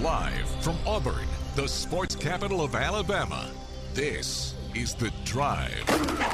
Live from Auburn, the sports capital of Alabama, this is The Drive.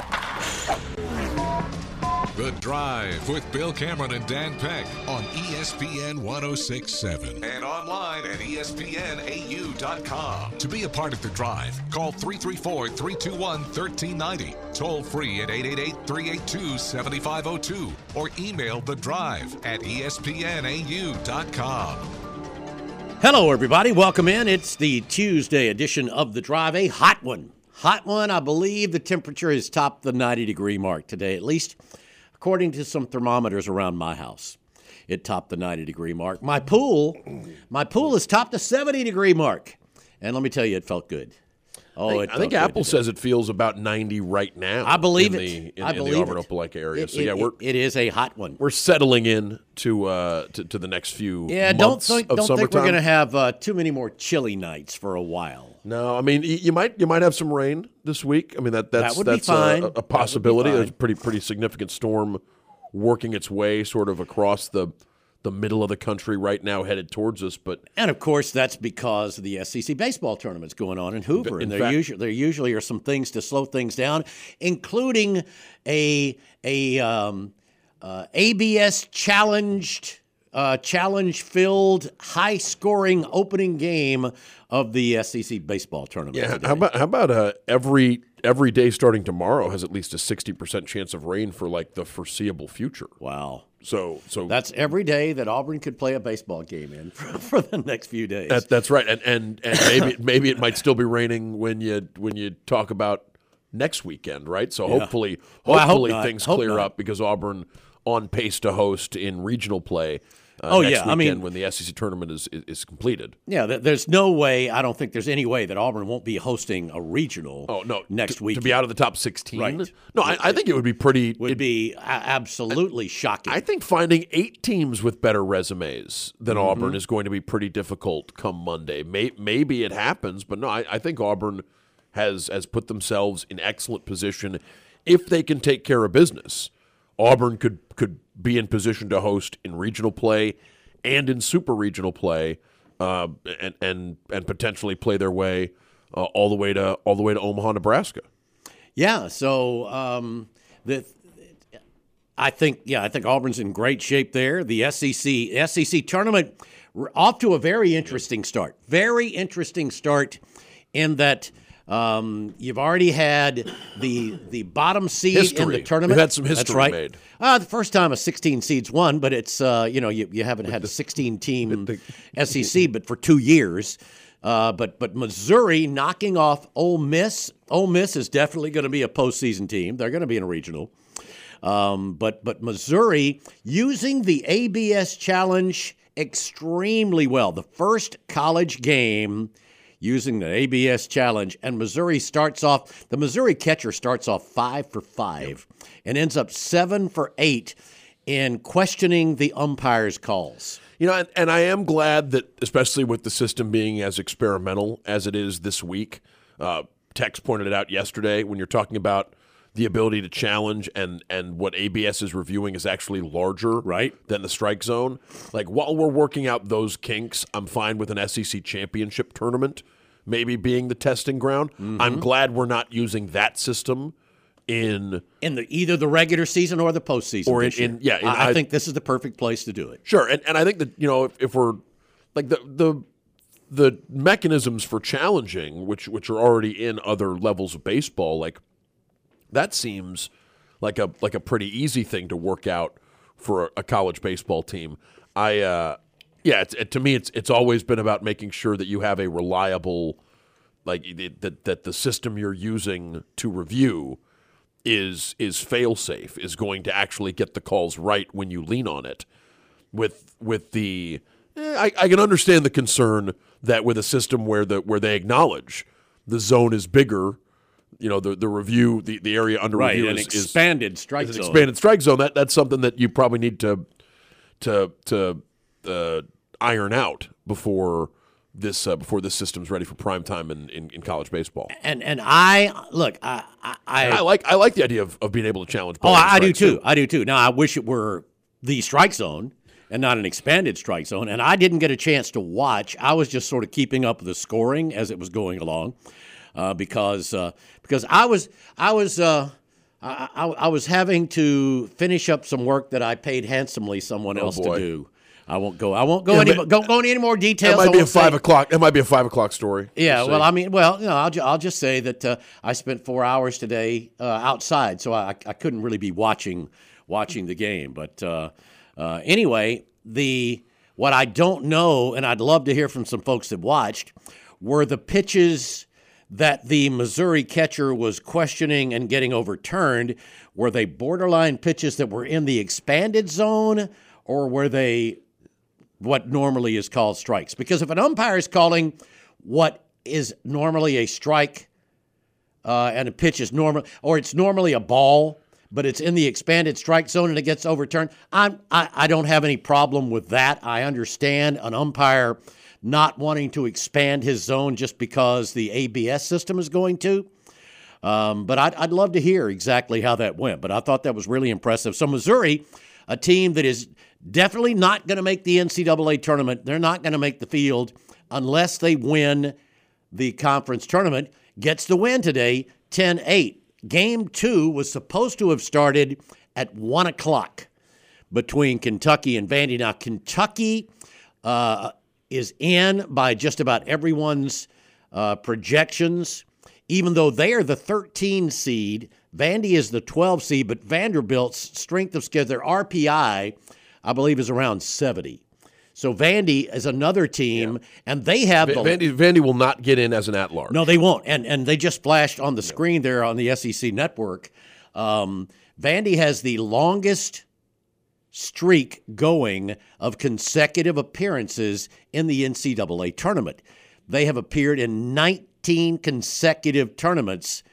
The Drive with Bill Cameron and Dan Peck on ESPN 106.7 and online at ESPNAU.com. To be a part of The Drive, call 334-321-1390, toll free at 888-382-7502, or email The Drive at ESPNAU.com. Hello, everybody. Welcome in. It's the Tuesday edition of The Drive, a hot one. Hot one. I believe the temperature has topped the 90-degree mark today, at least according to some thermometers around my house. It topped the 90-degree mark. My pool has topped the 70-degree mark. And let me tell you, it felt good. I think Apple says it feels about 90 right now. I believe in the Auburn Opelika area. It is a hot one. We're settling in to the next few months of don't summertime. think we're going to have too many more chilly nights for a while. No, I mean you might have some rain this week. I mean that's be fine. A possibility. There's a pretty significant storm working its way sort of across the middle of the country right now, headed towards us. And of course, that's because the SEC baseball tournament's going on in Hoover, and there usually are some things to slow things down, including a ABS challenge-filled, high-scoring opening game of the SEC baseball tournament. Yeah, how about every day starting tomorrow has at least a 60% chance of rain for like the foreseeable future. Wow. So that's every day that Auburn could play a baseball game in for the next few days. That's right, and maybe it might still be raining when you talk about next weekend, right? So hopefully things clear up because Auburn on pace to host in regional play. Next weekend when the SEC tournament is completed. Yeah, there's no way. I don't think there's any way that Auburn won't be hosting a regional. Next week to be out of the top 16. Right. No, I think it would be pretty. Would be absolutely shocking. I think finding 8 teams with better resumes than Auburn is going to be pretty difficult come Monday. Maybe it happens, but no, I think Auburn has put themselves in excellent position if they can take care of business. Auburn could be in position to host in regional play and in super regional play, and potentially play their way all the way to Omaha, Nebraska. Yeah. So I think Auburn's in great shape there. The SEC tournament off to a very interesting start. Very interesting start in that. You've already had the bottom seed in the tournament. We've had some history made. The first time a 16 seeds won, but it's you haven't had a 16-team SEC, but for 2 years. But Missouri knocking off Ole Miss. Ole Miss is definitely going to be a postseason team. They're going to be in a regional. But Missouri using the ABS challenge extremely well. The first college game using the ABS challenge, and the Missouri catcher starts off 5 for 5 and ends up 7 for 8 in questioning the umpires' calls. And I am glad that, especially with the system being as experimental as it is this week, Tex pointed it out yesterday when you're talking about the ability to challenge and what ABS is reviewing is actually larger than the strike zone. Like, while we're working out those kinks, I'm fine with an SEC championship tournament maybe being the testing ground. I'm glad we're not using that system in either the regular season or the postseason. Or I think this is the perfect place to do it. Sure, and I think that if we're like the mechanisms for challenging, which are already in other levels of baseball, like that seems like a pretty easy thing to work out for a college baseball team. To me, it's always been about making sure that you have a reliable, that the system you're using to review is fail-safe, is going to actually get the calls right when you lean on it. I can understand the concern that with a system where they acknowledge the zone is bigger, the review, the area under review is expanded strike zone. Expanded strike zone. That's something that you probably need to iron out before this system's ready for prime time in college baseball. And I like the idea of being able to challenge. I do too. I do too. Now I wish it were the strike zone, and not an expanded strike zone. And I didn't get a chance to watch. I was just sort of keeping up with the scoring as it was going along, because I was having to finish up some work that I paid handsomely someone else to do. I won't go into any more details. That might be a 5 o'clock. It might be a 5 o'clock story. Yeah. Well, I'll just say that I spent 4 hours today outside, so I couldn't really be watching the game. But anyway, what I don't know, and I'd love to hear from some folks that watched, were the pitches that the Missouri catcher was questioning and getting overturned. Were they borderline pitches that were in the expanded zone, or were they what normally is called strikes? Because if an umpire is calling what is normally a strike and a pitch is normal, or it's normally a ball, but it's in the expanded strike zone and it gets overturned, I don't have any problem with that. I understand an umpire not wanting to expand his zone just because the ABS system is going to. But I'd love to hear exactly how that went. But I thought that was really impressive. So Missouri, a team that is definitely not going to make the NCAA tournament. They're not going to make the field unless they win the conference tournament. Gets the win today, 10-8. Game 2 was supposed to have started at 1 o'clock between Kentucky and Vandy. Now, Kentucky is in by just about everyone's projections. Even though they are the 13 seed, Vandy is the 12 seed, but Vanderbilt's strength of schedule, their RPI, I believe, is around 70. So Vandy is another team, and they have Vandy will not get in as an at-large. No, they won't. And they just flashed on the screen there on the SEC network. Vandy has the longest streak going of consecutive appearances in the NCAA tournament. They have appeared in 19 consecutive tournaments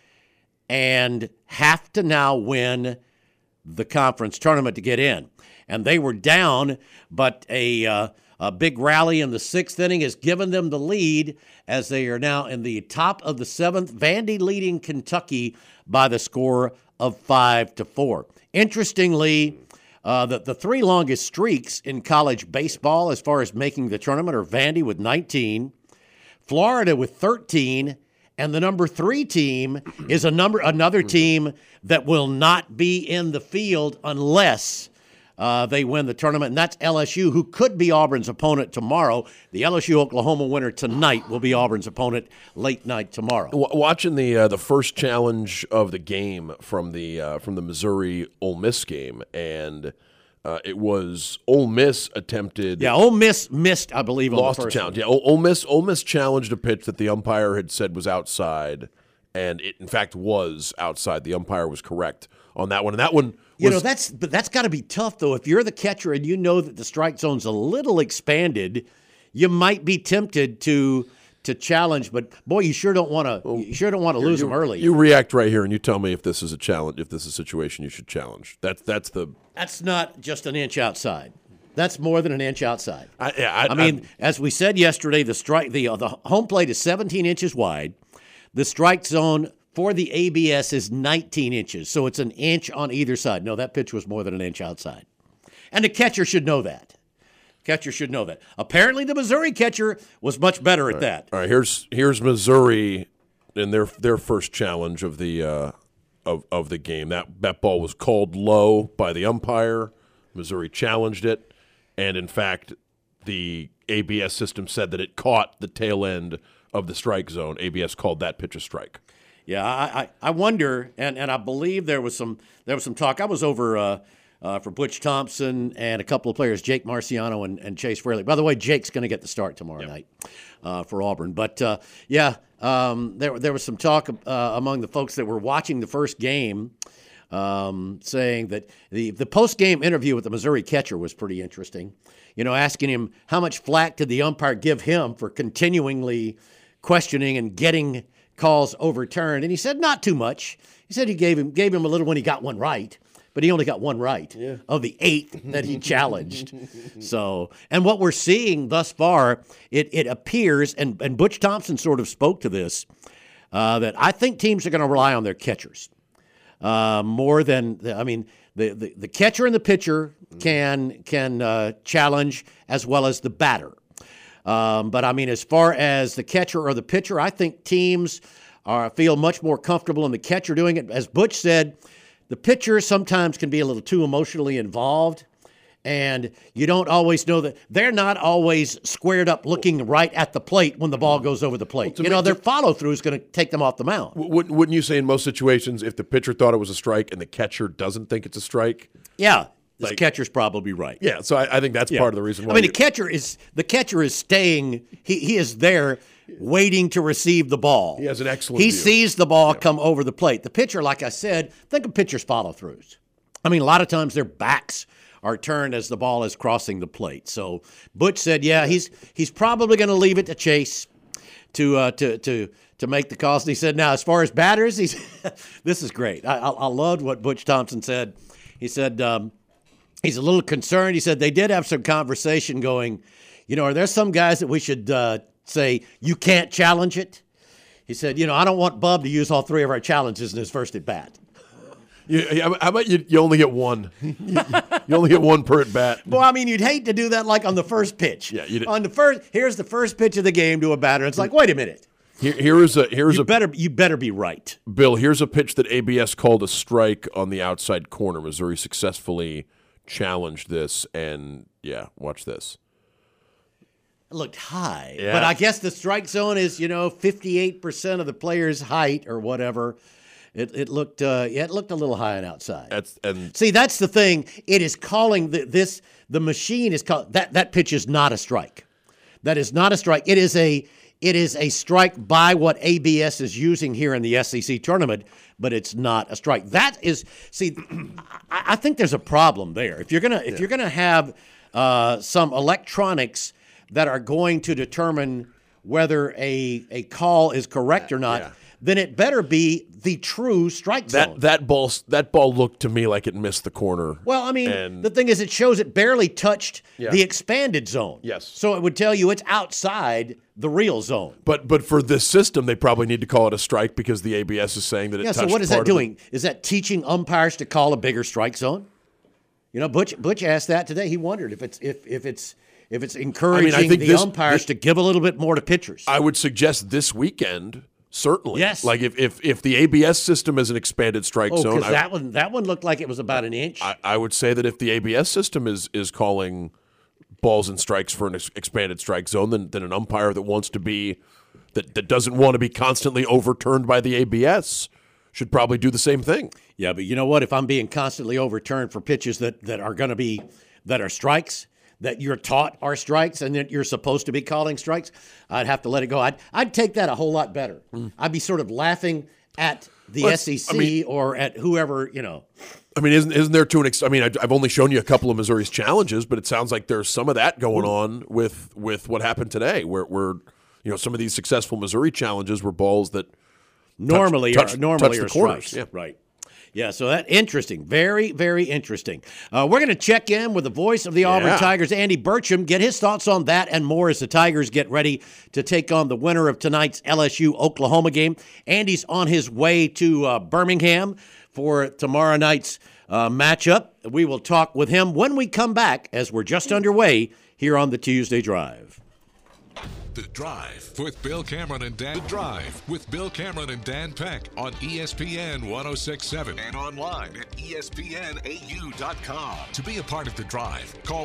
and have to now win the conference tournament to get in. And they were down, but a big rally in the 6th inning has given them the lead as they are now in the top of the 7th. Vandy leading Kentucky by the score of 5-4. Interestingly, the 3 longest streaks in college baseball as far as making the tournament are Vandy with 19, Florida with 13, and the number 3 team is another team that will not be in the field unless they win the tournament, and that's LSU, who could be Auburn's opponent tomorrow. The LSU-Oklahoma winner tonight will be Auburn's opponent late night tomorrow. Watching the first challenge of the game from the Missouri-Ole Miss game, and it was Ole Miss attempted. Yeah, Ole Miss missed, I believe, on lost the first a challenge. one. Yeah, Ole Miss challenged a pitch that the umpire had said was outside, and it in fact was outside. The umpire was correct on that one, and that one. That's got to be tough, though. If you're the catcher and you know that the strike zone's a little expanded, you might be tempted to challenge. But boy, you sure don't want to. You sure don't want to lose them early. You react right here, and you tell me if this is a challenge. If this is a situation you should challenge. That's not just an inch outside. That's more than an inch outside. I mean, as we said yesterday, the home plate is 17 inches wide. The strike zone for the ABS is 19 inches, so it's an inch on either side. No, that pitch was more than an inch outside. And the catcher should know that. Apparently the Missouri catcher was much better at that. All right, here's Missouri in their first challenge of the of the game. That ball was called low by the umpire. Missouri challenged it, and in fact, the ABS system said that it caught the tail end of the strike zone. ABS called that pitch a strike. Yeah, I wonder, and I believe there was some talk. I was over for Butch Thompson and a couple of players, Jake Marciano and Chase Fraley. By the way, Jake's going to get the start tomorrow night for Auburn. But there was some talk among the folks that were watching the first game, saying that the post-game interview with the Missouri catcher was pretty interesting. Asking him how much flack did the umpire give him for continually questioning and getting calls overturned, and he said not too much. He said he gave him a little when he got one right, but he only got one right of the 8 that he challenged. So, and what we're seeing thus far, it appears, and Butch Thompson sort of spoke to this, that I think teams are going to rely on their catchers more than the catcher and the pitcher can challenge as well as the batter. But I mean, as far as the catcher or the pitcher, I think teams feel much more comfortable in the catcher doing it. As Butch said, the pitcher sometimes can be a little too emotionally involved, and you don't always know that they're not always squared up looking right at the plate when the ball goes over the plate. Well, their follow-through is going to take them off the mound. Wouldn't you say in most situations, if the pitcher thought it was a strike and the catcher doesn't think it's a strike? Yeah. The catcher's probably right. Yeah, so I think that's part of the reason why. I mean, the catcher is staying. He is there waiting to receive the ball. He has an excellent He view. sees the ball come over the plate. The pitcher, like I said, think of pitchers' follow-throughs. I mean, a lot of times their backs are turned as the ball is crossing the plate. So Butch said, he's probably going to leave it to Chase to make the calls. And he said, now, as far as batters, this is great. I loved what Butch Thompson said. He said, he's a little concerned. He said they did have some conversation going, are there some guys that we should say, you can't challenge it? He said, I don't want Bub to use all three of our challenges in his first at bat. How about you only get one? You only get one per at bat. Well, I mean, you'd hate to do that like on the first pitch. Yeah, here's the first pitch of the game to a batter. It's like, wait a minute. You better be right. Bill, here's a pitch that ABS called a strike on the outside corner. Missouri successfully challenged this, and watch this. It looked high, but I guess the strike zone is 58% of the player's height or whatever. It looked a little high and outside. See, that's the thing. It is calling the machine is called that pitch is not a strike. That is not a strike. It is a strike by what ABS is using here in the SEC tournament, but it's not a strike. That is, I think there's a problem there. If you're gonna have some electronics that are going to determine whether a call is correct or not, then it better be the true strike zone. That ball looked to me like it missed the corner. Well, I mean, the thing is, it shows it barely touched the expanded zone. Yes. So it would tell you it's outside the real zone. But for this system, they probably need to call it a strike because the ABS is saying that it touched. So what is that doing? Is that teaching umpires to call a bigger strike zone? Butch asked that today. He wondered if it's encouraging the umpires to give a little bit more to pitchers. I would suggest this weekend. Certainly. Yes. Like if the ABS system is an expanded strike zone. Because that one looked like it was about an inch. I would say that if the ABS system is calling balls and strikes for an expanded strike zone, then an umpire that doesn't want to be constantly overturned by the ABS should probably do the same thing. Yeah, but you know what? If I'm being constantly overturned for pitches that are strikes, that you're taught are strikes and that you're supposed to be calling strikes, I'd have to let it go. I'd take that a whole lot better. I'd be sort of laughing at the SEC or at whoever, I mean, isn't there to an extent? I mean, I've only shown you a couple of Missouri's challenges, but it sounds like there's some of that going on with what happened today, where some of these successful Missouri challenges were balls that normally touch are corners. Strikes. Yeah. Right. Yeah, so that interesting. Very, very interesting. We're going to check in with the voice of the Auburn Tigers, Andy Burcham, get his thoughts on that and more as the Tigers get ready to take on the winner of tonight's LSU-Oklahoma game. Andy's on his way to Birmingham for tomorrow night's matchup. We will talk with him when we come back, as we're just underway here on the Tuesday Drive. The Drive with Bill Cameron and Dan. The Drive with Bill Cameron and Dan Peck on ESPN 106.7 and online at ESPNAU.com. To be a part of The Drive, call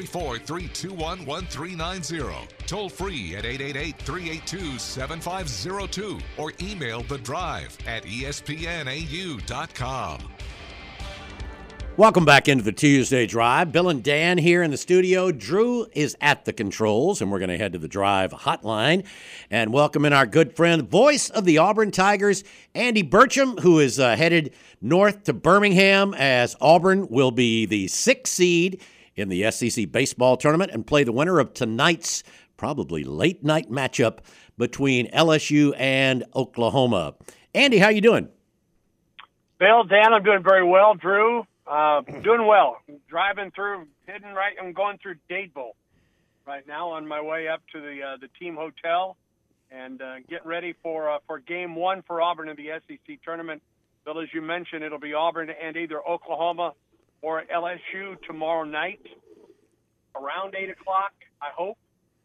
334-321-1390. Toll free at 888-382-7502 or email The Drive at ESPNAU.com. Welcome back into the Tuesday Drive. Bill and Dan here in the studio. Drew is at the controls, and we're going to head to the Drive hotline and welcome in our good friend, voice of the Auburn Tigers, Andy Burcham, who is headed north to Birmingham as Auburn will be the 6th seed in the SEC baseball tournament and play the winner of tonight's probably late-night matchup between LSU and Oklahoma. Andy, how you doing? Bill, Dan, I'm doing very well. Drew, doing well. Driving through, I'm going through Dadeville right now on my way up to the team hotel and getting ready for game one for Auburn in the SEC tournament. Bill, as you mentioned, it'll be Auburn and either Oklahoma or LSU tomorrow night around 8 o'clock, I hope.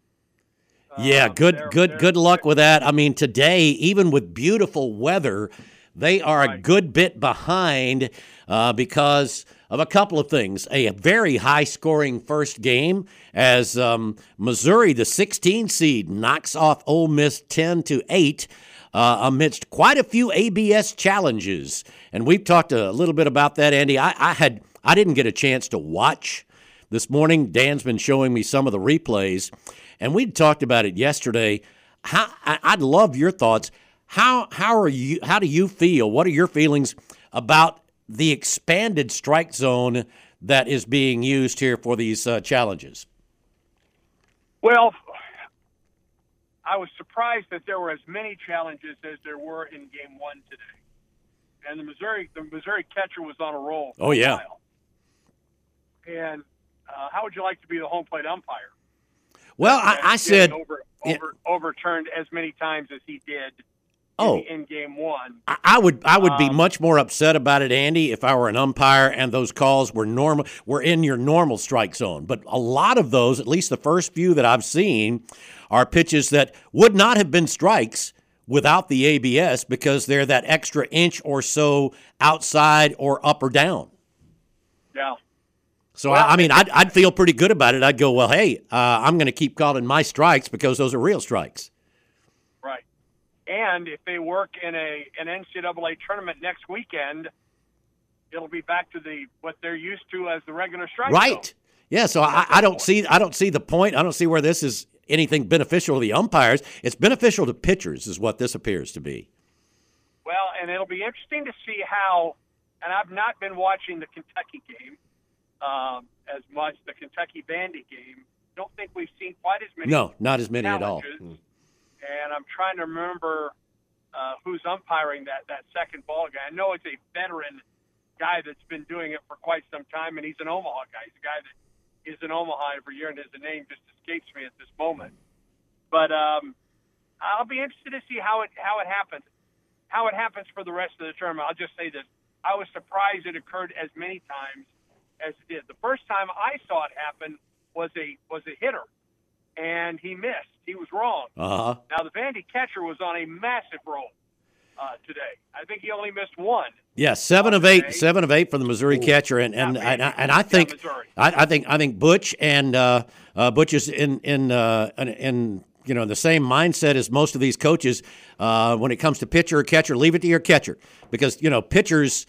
Yeah, good luck with that. I mean, today, even with beautiful weather, they are a good bit behind because of a couple of things. A very high-scoring first game as Missouri, the 16 seed, knocks off Ole Miss 10-8 amidst quite a few ABS challenges. And we've talked a little bit about that, Andy. I didn't get a chance to watch this morning. Dan's been showing me some of the replays, and we talked about it yesterday. I'd love your thoughts. How do you feel? What are your feelings about the expanded strike zone that is being used here for these challenges? Well, I was surprised that there were as many challenges as there were in Game 1 today. And the Missouri catcher was on a roll for a while. And how would you like to be the home plate umpire? Well, I said overturned as many times as he did in Game 1. I would be much more upset about it, Andy, if I were an umpire and those calls were in your normal strike zone. But a lot of those, at least the first few that I've seen, are pitches that would not have been strikes without the ABS because they're that extra inch or so outside or up or down. Yeah. So, well, I mean, I'd feel pretty good about it. I'd go, well, hey, I'm going to keep calling my strikes because those are real strikes. Right. And if they work in an NCAA tournament next weekend, it'll be back to what they're used to as the regular strike zone. Right. Yeah, so I don't see the point. I don't see where this is anything beneficial to the umpires. It's beneficial to pitchers is what this appears to be. Well, and it'll be interesting to see how, and I've not been watching the Kentucky game as much, the Kentucky-Vandy game. Don't think we've seen quite as many. No, not as many at all. And I'm trying to remember who's umpiring that second ball guy. I know it's a veteran guy that's been doing it for quite some time, and he's an Omaha guy. He's a guy that is in Omaha every year, and his name just escapes me at this moment. But I'll be interested to see how it happens for the rest of the tournament. I'll just say this. I was surprised it occurred as many times as it did. The first time I saw it happen was a hitter, and he missed. He was wrong. Uh-huh. Now, the Vandy catcher was on a massive roll today. I think he only missed one. Yeah, 7 of 8 for the Missouri catcher, and I think Butch and Butch is in the same mindset as most of these coaches when it comes to pitcher or catcher. Leave it to your catcher because pitchers.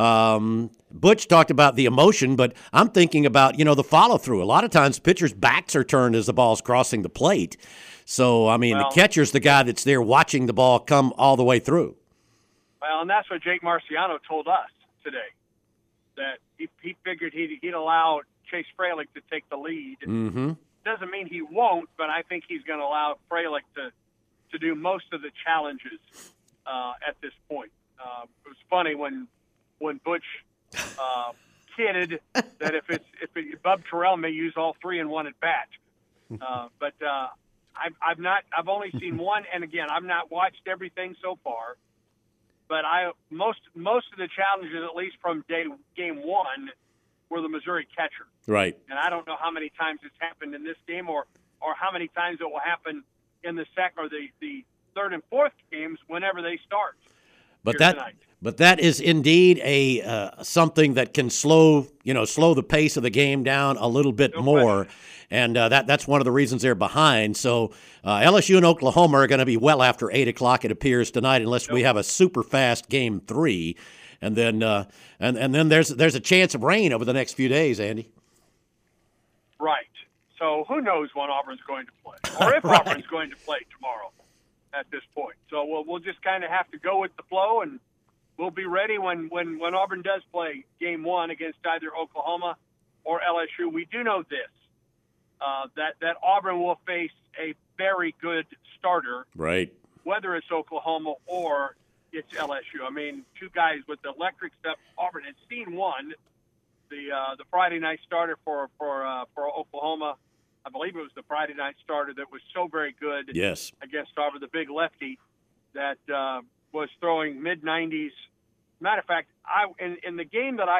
Butch talked about the emotion, but I'm thinking about the follow through. A lot of times, pitchers' backs are turned as the ball's crossing the plate. So I mean, the catcher's the guy that's there watching the ball come all the way through. Well, and that's what Jake Marciano told us today, that he figured he'd allow Chase Fralick to take the lead. Mm-hmm. Doesn't mean he won't, but I think he's going to allow Fralick to do most of the challenges at this point. It was funny when Butch kidded that if Bub Terrell may use all three in one at bat, but I've only seen one, and again, I've not watched everything so far. But most of the challenges, at least from game 1, were the Missouri catcher. Right. And I don't know how many times it's happened in this game, or how many times it will happen in the second or the third and fourth games whenever they start. But that is indeed a something that can slow the pace of the game down a little bit more, and that's one of the reasons they're behind. So LSU and Oklahoma are going to be well after 8 o'clock, it appears, tonight, unless we have a super fast game 3, and then and then there's a chance of rain over the next few days, Andy. Right. So who knows when Auburn's going to play, or if Auburn's going to play tomorrow at this point. So we'll just kind of have to go with the flow, and we'll be ready when Auburn does play game 1 against either Oklahoma or LSU. We do know this, that Auburn will face a very good starter, right? Whether it's Oklahoma or it's LSU. I mean, two guys with electric stuff. Auburn had seen one, the Friday night starter for Oklahoma. I believe it was the Friday night starter that was so very good. Yes. Against Auburn, the big lefty that was throwing mid-90s Matter of fact, in the game that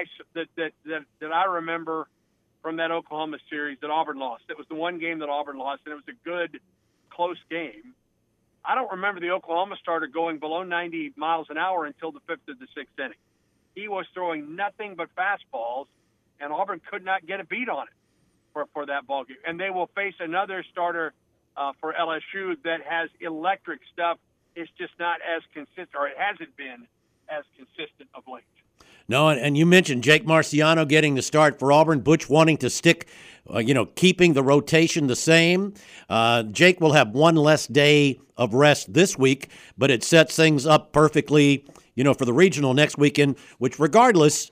I remember from that Oklahoma series that Auburn lost, it was the one game that Auburn lost, and it was a good, close game. I don't remember the Oklahoma starter going below 90 miles an hour until the fifth of the sixth inning. He was throwing nothing but fastballs, and Auburn could not get a beat on it for that ball game. And they will face another starter for LSU that has electric stuff. It's just not as consistent, or it hasn't been as consistent of late. No, and you mentioned Jake Marciano getting the start for Auburn, Butch wanting to stick, keeping the rotation the same. Jake will have one less day of rest this week, but it sets things up perfectly, for the regional next weekend, which regardless,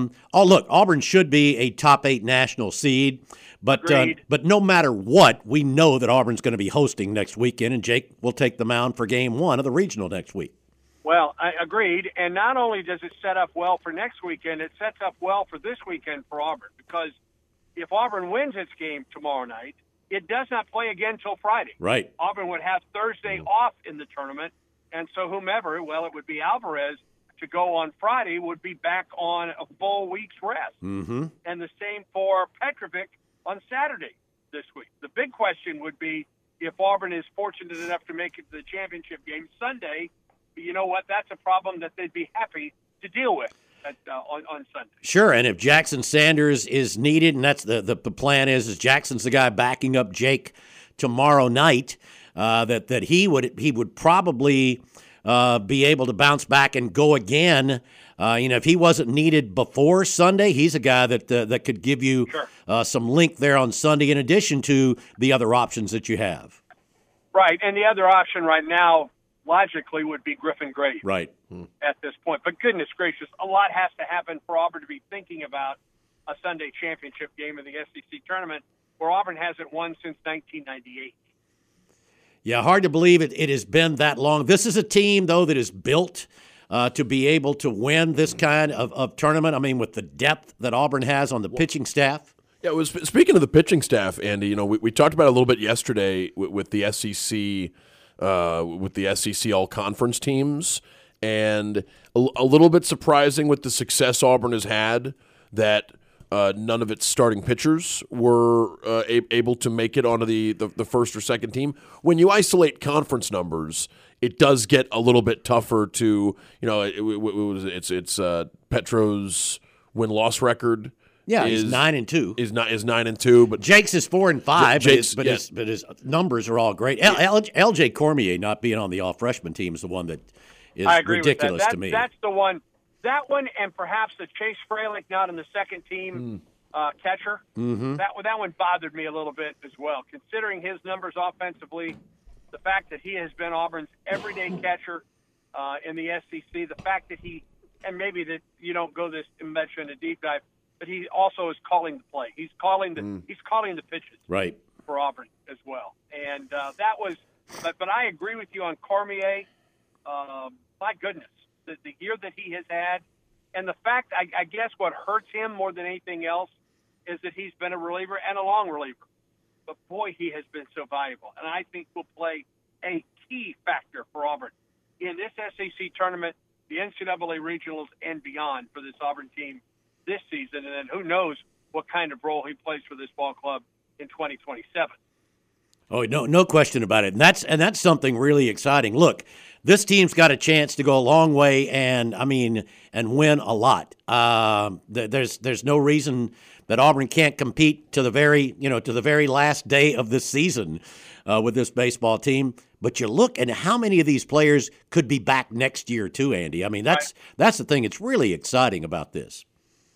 Auburn should be a top 8 national seed. But no matter what, we know that Auburn's going to be hosting next weekend, and Jake will take the mound for game 1 of the regional next week. Well, I agreed. And not only does it set up well for next weekend, it sets up well for this weekend for Auburn, because if Auburn wins its game tomorrow night, it does not play again till Friday. Right. Auburn would have Thursday off in the tournament, and so whomever, it would be Alvarez, to go on Friday, would be back on a full week's rest. Mm-hmm. And the same for Petrovic on Saturday this week. The big question would be, if Auburn is fortunate enough to make it to the championship game Sunday, you know what? That's a problem that they'd be happy to deal with on Sunday. Sure, and if Jackson Sanders is needed, and that's the plan is Jackson's the guy backing up Jake tomorrow night, that he would probably be able to bounce back and go again. If he wasn't needed before Sunday, he's a guy that could give you some length there on Sunday, in addition to the other options that you have. Right, and the other option right now, logically, would be Griffin Graves. Right. At this point. But goodness gracious, a lot has to happen for Auburn to be thinking about a Sunday championship game in the SEC tournament, where Auburn hasn't won since 1998. Yeah, hard to believe it has been that long. This is a team, though, that is built to be able to win this kind of tournament. I mean, with the depth that Auburn has on the pitching staff. Yeah, speaking of the pitching staff, Andy, we talked about it a little bit yesterday with the SEC. With the SEC all-conference teams, and a little bit surprising with the success Auburn has had that none of its starting pitchers were able to make it onto the first or second team. When you isolate conference numbers, it does get a little bit tougher to, it's Petro's win-loss record. Yeah, he's 9-2. Is 9-2, but Jake's is 4-5. But his numbers are all great. L.J. Cormier not being on the all-freshman team is the one that is ridiculous to me. That's the one. That one, and perhaps the Chase Fralick not in the second team catcher. Mm-hmm. That one bothered me a little bit as well, considering his numbers offensively, the fact that he has been Auburn's everyday catcher in the SEC, the fact that and maybe that you don't go this much in a deep dive, but he also is calling the play. He's calling the pitches right for Auburn as well. And that was, but I agree with you on Cormier. My goodness, the year that he has had, and the fact, I guess what hurts him more than anything else is that he's been a reliever and a long reliever. But boy, he has been so valuable, and I think will play a key factor for Auburn in this SEC tournament, the NCAA regionals, and beyond for this Auburn team this season, and then who knows what kind of role he plays for this ball club in 2027. Oh, no question about it. And that's something really exciting. Look, this team's got a chance to go a long way and win a lot. There's no reason that Auburn can't compete to the very last day of this season with this baseball team. But you look at how many of these players could be back next year too, Andy. I mean, that's the thing. It's really exciting about this.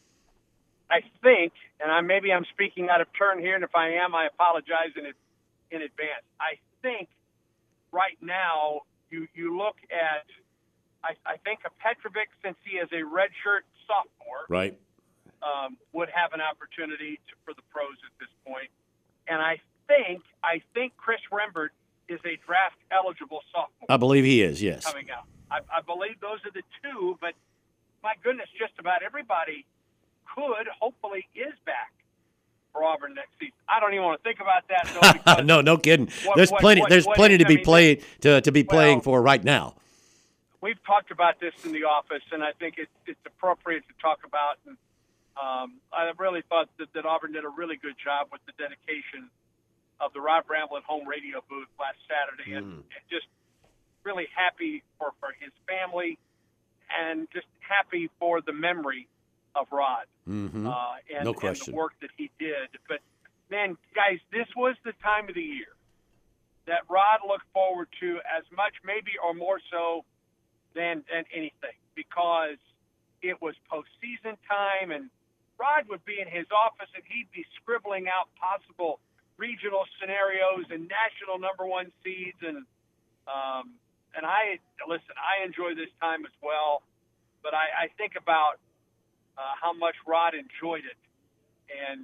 I think, and maybe I'm speaking out of turn here, and if I am, I apologize in advance. I think right now you look at, I think a Petrovic, since he is a redshirt sophomore, right, would have an opportunity for the pros at this point. And I think Chris Rembert is a draft eligible sophomore. I believe he is, yes. Coming out. I believe those are the two, but my goodness, just about everybody hopefully is back for Auburn next season. I don't even want to think about that. No kidding. There's plenty to be playing for right now. we've talked about this in the office, and I think it's appropriate to talk about. And I really thought that Auburn did a really good job with the dedication of the Rod Bramblett home radio booth last Saturday, and just really happy for his family, and just happy for the memory of Rod and the work that he did. But, man, guys, this was the time of the year that Rod looked forward to as much, maybe or more so, than anything, because it was postseason time, and Rod would be in his office, and he'd be scribbling out possible regional scenarios and national number one seeds, and I enjoy this time as well, but I think about how much Rod enjoyed it, and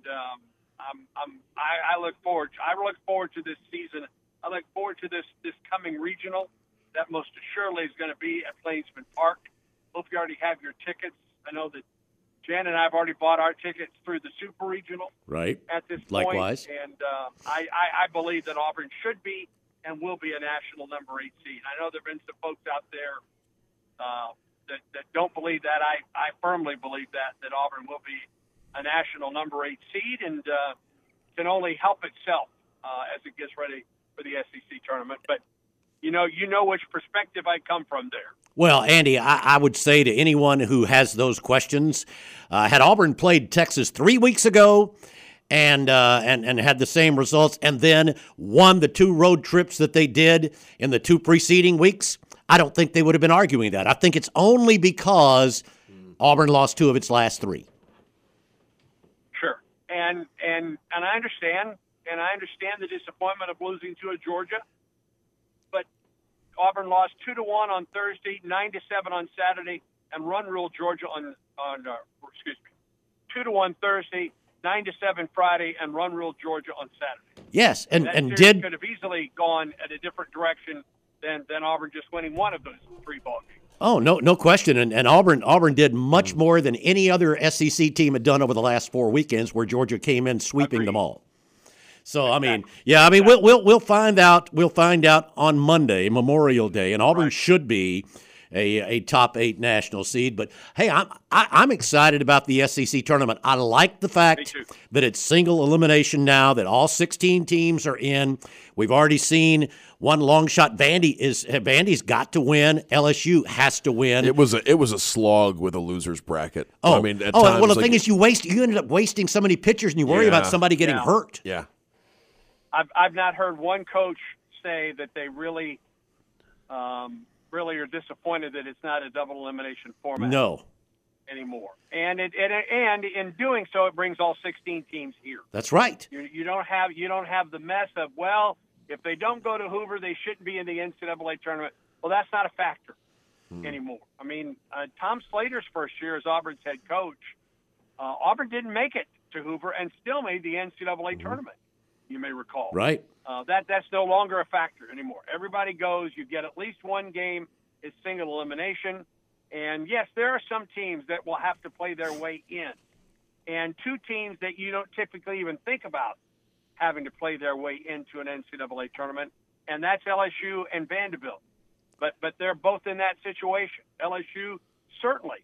I look forward to this season. I look forward to this coming regional that most assuredly is going to be at Plainsman Park. Hope you already have your tickets. I know that Jan and I have already bought our tickets through the Super Regional. Right. At this Likewise. point. And I believe that Auburn should be and will be a national number 8 seed. I know there have been some folks out there that don't believe that. I firmly believe that Auburn will be a national number 8 seed and can only help itself as it gets ready for the SEC tournament. But you know which perspective I come from there. Well, Andy, I would say to anyone who has those questions, had Auburn played Texas 3 weeks ago and had the same results and then won the 2 road trips that they did in the 2 preceding weeks, I don't think they would have been arguing that. I think it's only because Auburn lost 2 of its last 3. Sure. And I understand. And I understand the disappointment of losing to Georgia. But Auburn lost 2-1 on Thursday, 9-7 on Saturday, and run-ruled Georgia on 2-1 Thursday, 9-7 Friday, and run-ruled Georgia on Saturday. Yes, and could have easily gone at a different direction than Auburn just winning one of those 3 ball games. Oh, no question. And Auburn did much more than any other SEC team had done over the last 4 weekends, where Georgia came in sweeping them all. So we'll find out. We'll find out on Monday, Memorial Day, and Auburn should be a top 8 national seed. But hey, I'm excited about the SEC tournament. I like the fact that it's single elimination now, that all 16 teams are in. We've already seen one long shot. Vandy's got to win. LSU has to win. It was a slog with a loser's bracket. Oh, I mean, at well, times, the thing is, you ended up wasting so many pitchers, and you worry about somebody getting hurt. Yeah. I've not heard one coach say that they really are disappointed that it's not a double elimination format anymore. And in doing so, it brings all 16 teams here. That's right. You don't have the mess of, well, if they don't go to Hoover, they shouldn't be in the NCAA tournament. Well, that's not a factor anymore. I mean, Tom Slater's first year as Auburn's head coach, Auburn didn't make it to Hoover and still made the NCAA tournament. You may recall. Right. That's no longer a factor anymore. Everybody goes. You get at least one game. It's single elimination. And, yes, there are some teams that will have to play their way in. And 2 teams that you don't typically even think about having to play their way into an NCAA tournament, and that's LSU and Vanderbilt. But they're both in that situation. LSU certainly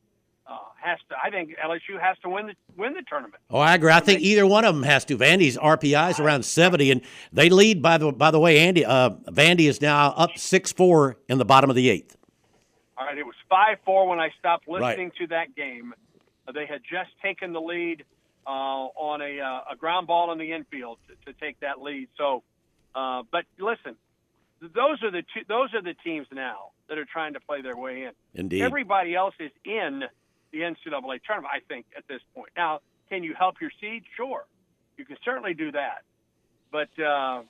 I think LSU has to win the tournament. Oh, I agree. I think either one of them has to. Vandy's RPI is around 70, and they lead. By the way, Andy, Vandy is now up 6-4 in the bottom of the 8th. All right, it was 5-4 when I stopped listening to that game. They had just taken the lead on a ground ball in the infield to take that lead. So, but listen, those are the teams now that are trying to play their way in. Indeed, everybody else is in the NCAA tournament, I think, at this point. Now, can you help your seed? Sure. You can certainly do that. But the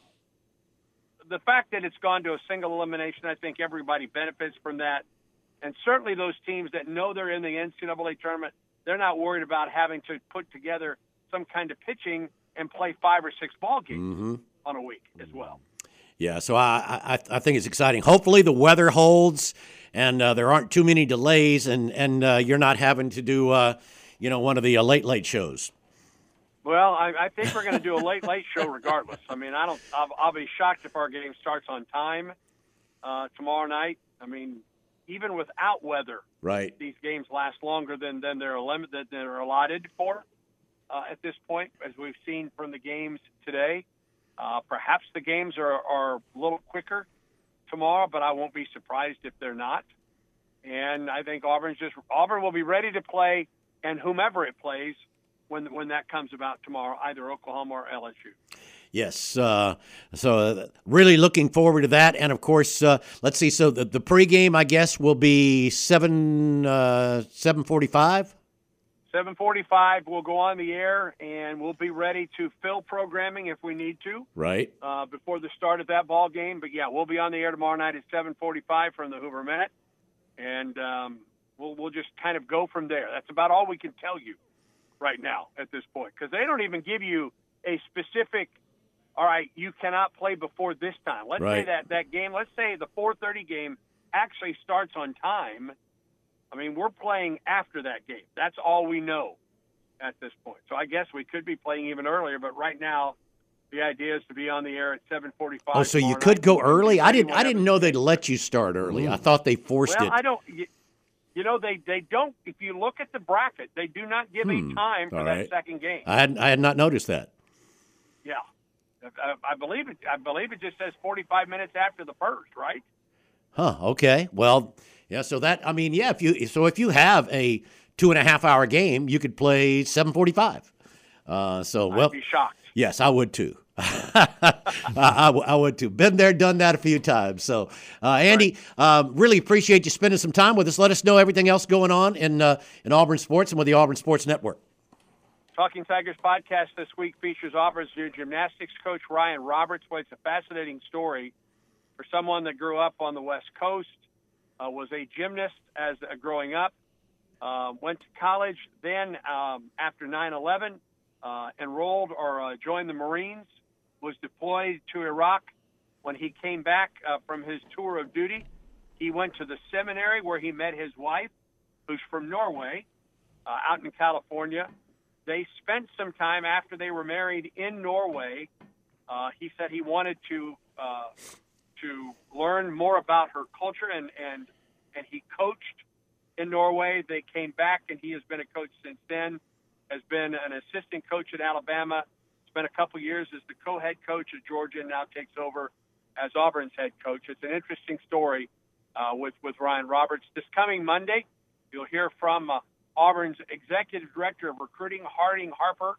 fact that it's gone to a single elimination, I think everybody benefits from that. And certainly those teams that know they're in the NCAA tournament, they're not worried about having to put together some kind of pitching and play 5 or 6 ball games on a week as well. Yeah, so I think it's exciting. Hopefully the weather holds and there aren't too many delays, and you're not having to do one of the late shows. Well, I think we're going to do a late show regardless. I mean, I'll be shocked if our game starts on time tomorrow night. I mean, even without weather, Right. these games last longer than they're allotted for at this point, as we've seen from the games today. Perhaps the games are a little quicker tomorrow, but I won't be surprised if they're not. And I think Auburn will be ready to play, and whomever it plays when that comes about tomorrow, either Oklahoma or LSU. Yes. So really looking forward to that. And, of course, let's see. So the pregame, I guess, will be 7:45? 7:45, we'll go on the air, and we'll be ready to fill programming if we need to. Right. Before the start of that ball game. But, yeah, we'll be on the air tomorrow night at 7:45 from the Hoover Minute. And we'll just kind of go from there. That's about all we can tell you right now at this point, because they don't even give you a specific, all right, you cannot play before this time. Let's say that game, let's say the 4:30 game actually starts on time. I mean, we're playing after that game. That's all we know at this point. So I guess we could be playing even earlier, but right now the idea is to be on the air at 7:45. Oh, so you could go early? I didn't know they'd let you start early. I thought they forced it. Well, I don't. You know, they don't. If you look at the bracket, they do not give a time for that second game. I had not noticed that. Yeah, I believe it. I believe it just says 45 minutes after the first, right? Huh. Okay. Well, yeah. So that, I mean, yeah. If you have a 2.5 hour game, you could play 7:45. I'd be shocked. Yes, I would too. I would too. Been there, done that a few times. So, Andy, really appreciate you spending some time with us. Let us know everything else going on in Auburn sports and with the Auburn Sports Network. Talking Tigers podcast this week features Auburn's new gymnastics coach, Ryan Roberts. Well, it's a fascinating story for someone that grew up on the West Coast, was a gymnast as growing up, went to college, then after 9/11, enrolled or joined the Marines, was deployed to Iraq. When he came back from his tour of duty, he went to the seminary where he met his wife, who's from Norway, out in California. They spent some time after they were married in Norway. He said he wanted to learn more about her culture, and he coached in Norway. They came back, and he has been a coach since then. Has been an assistant coach at Alabama, spent a couple years as the co-head coach at Georgia, and now takes over as Auburn's head coach. It's an interesting story with Ryan Roberts. This coming Monday, you'll hear from Auburn's executive director of recruiting, Harding Harper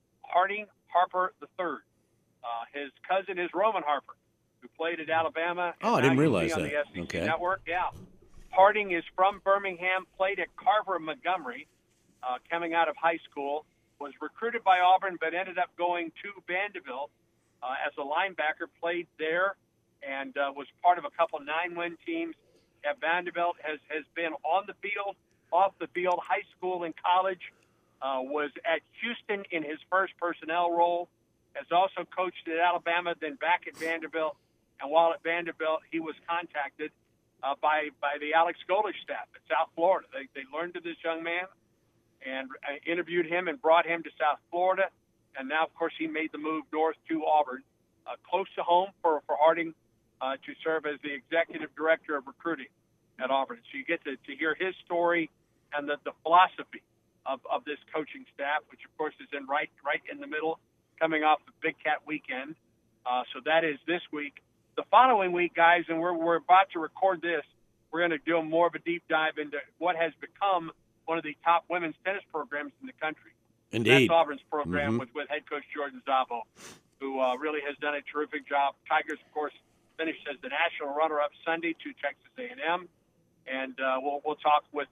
III. His cousin is Roman Harper, who played at Alabama. Oh, I didn't realize that. On the SEC Okay. Network. Yeah. Harding is from Birmingham, played at Carver Montgomery. Coming out of high school, was recruited by Auburn, but ended up going to Vanderbilt as a linebacker, played there, and was part of a couple 9-win teams at Vanderbilt, has been on the field, off the field, high school and college, was at Houston in his first personnel role, has also coached at Alabama, then back at Vanderbilt, and while at Vanderbilt, he was contacted by the Alex Golesh staff at South Florida. They learned of this young man and interviewed him and brought him to South Florida. And now, of course, he made the move north to Auburn, close to home for Harding to serve as the executive director of recruiting at Auburn. So you get to hear his story and the philosophy of this coaching staff, which, of course, is right in the middle, coming off the Big Cat weekend. So that is this week. The following week, guys, and we're about to record this, we're going to do more of a deep dive into what has become one of the top women's tennis programs in the country. Indeed. That's Auburn's program with head coach Jordan Szabo, who really has done a terrific job. Tigers, of course, finished as the national runner-up Sunday to Texas A&M, and we'll talk with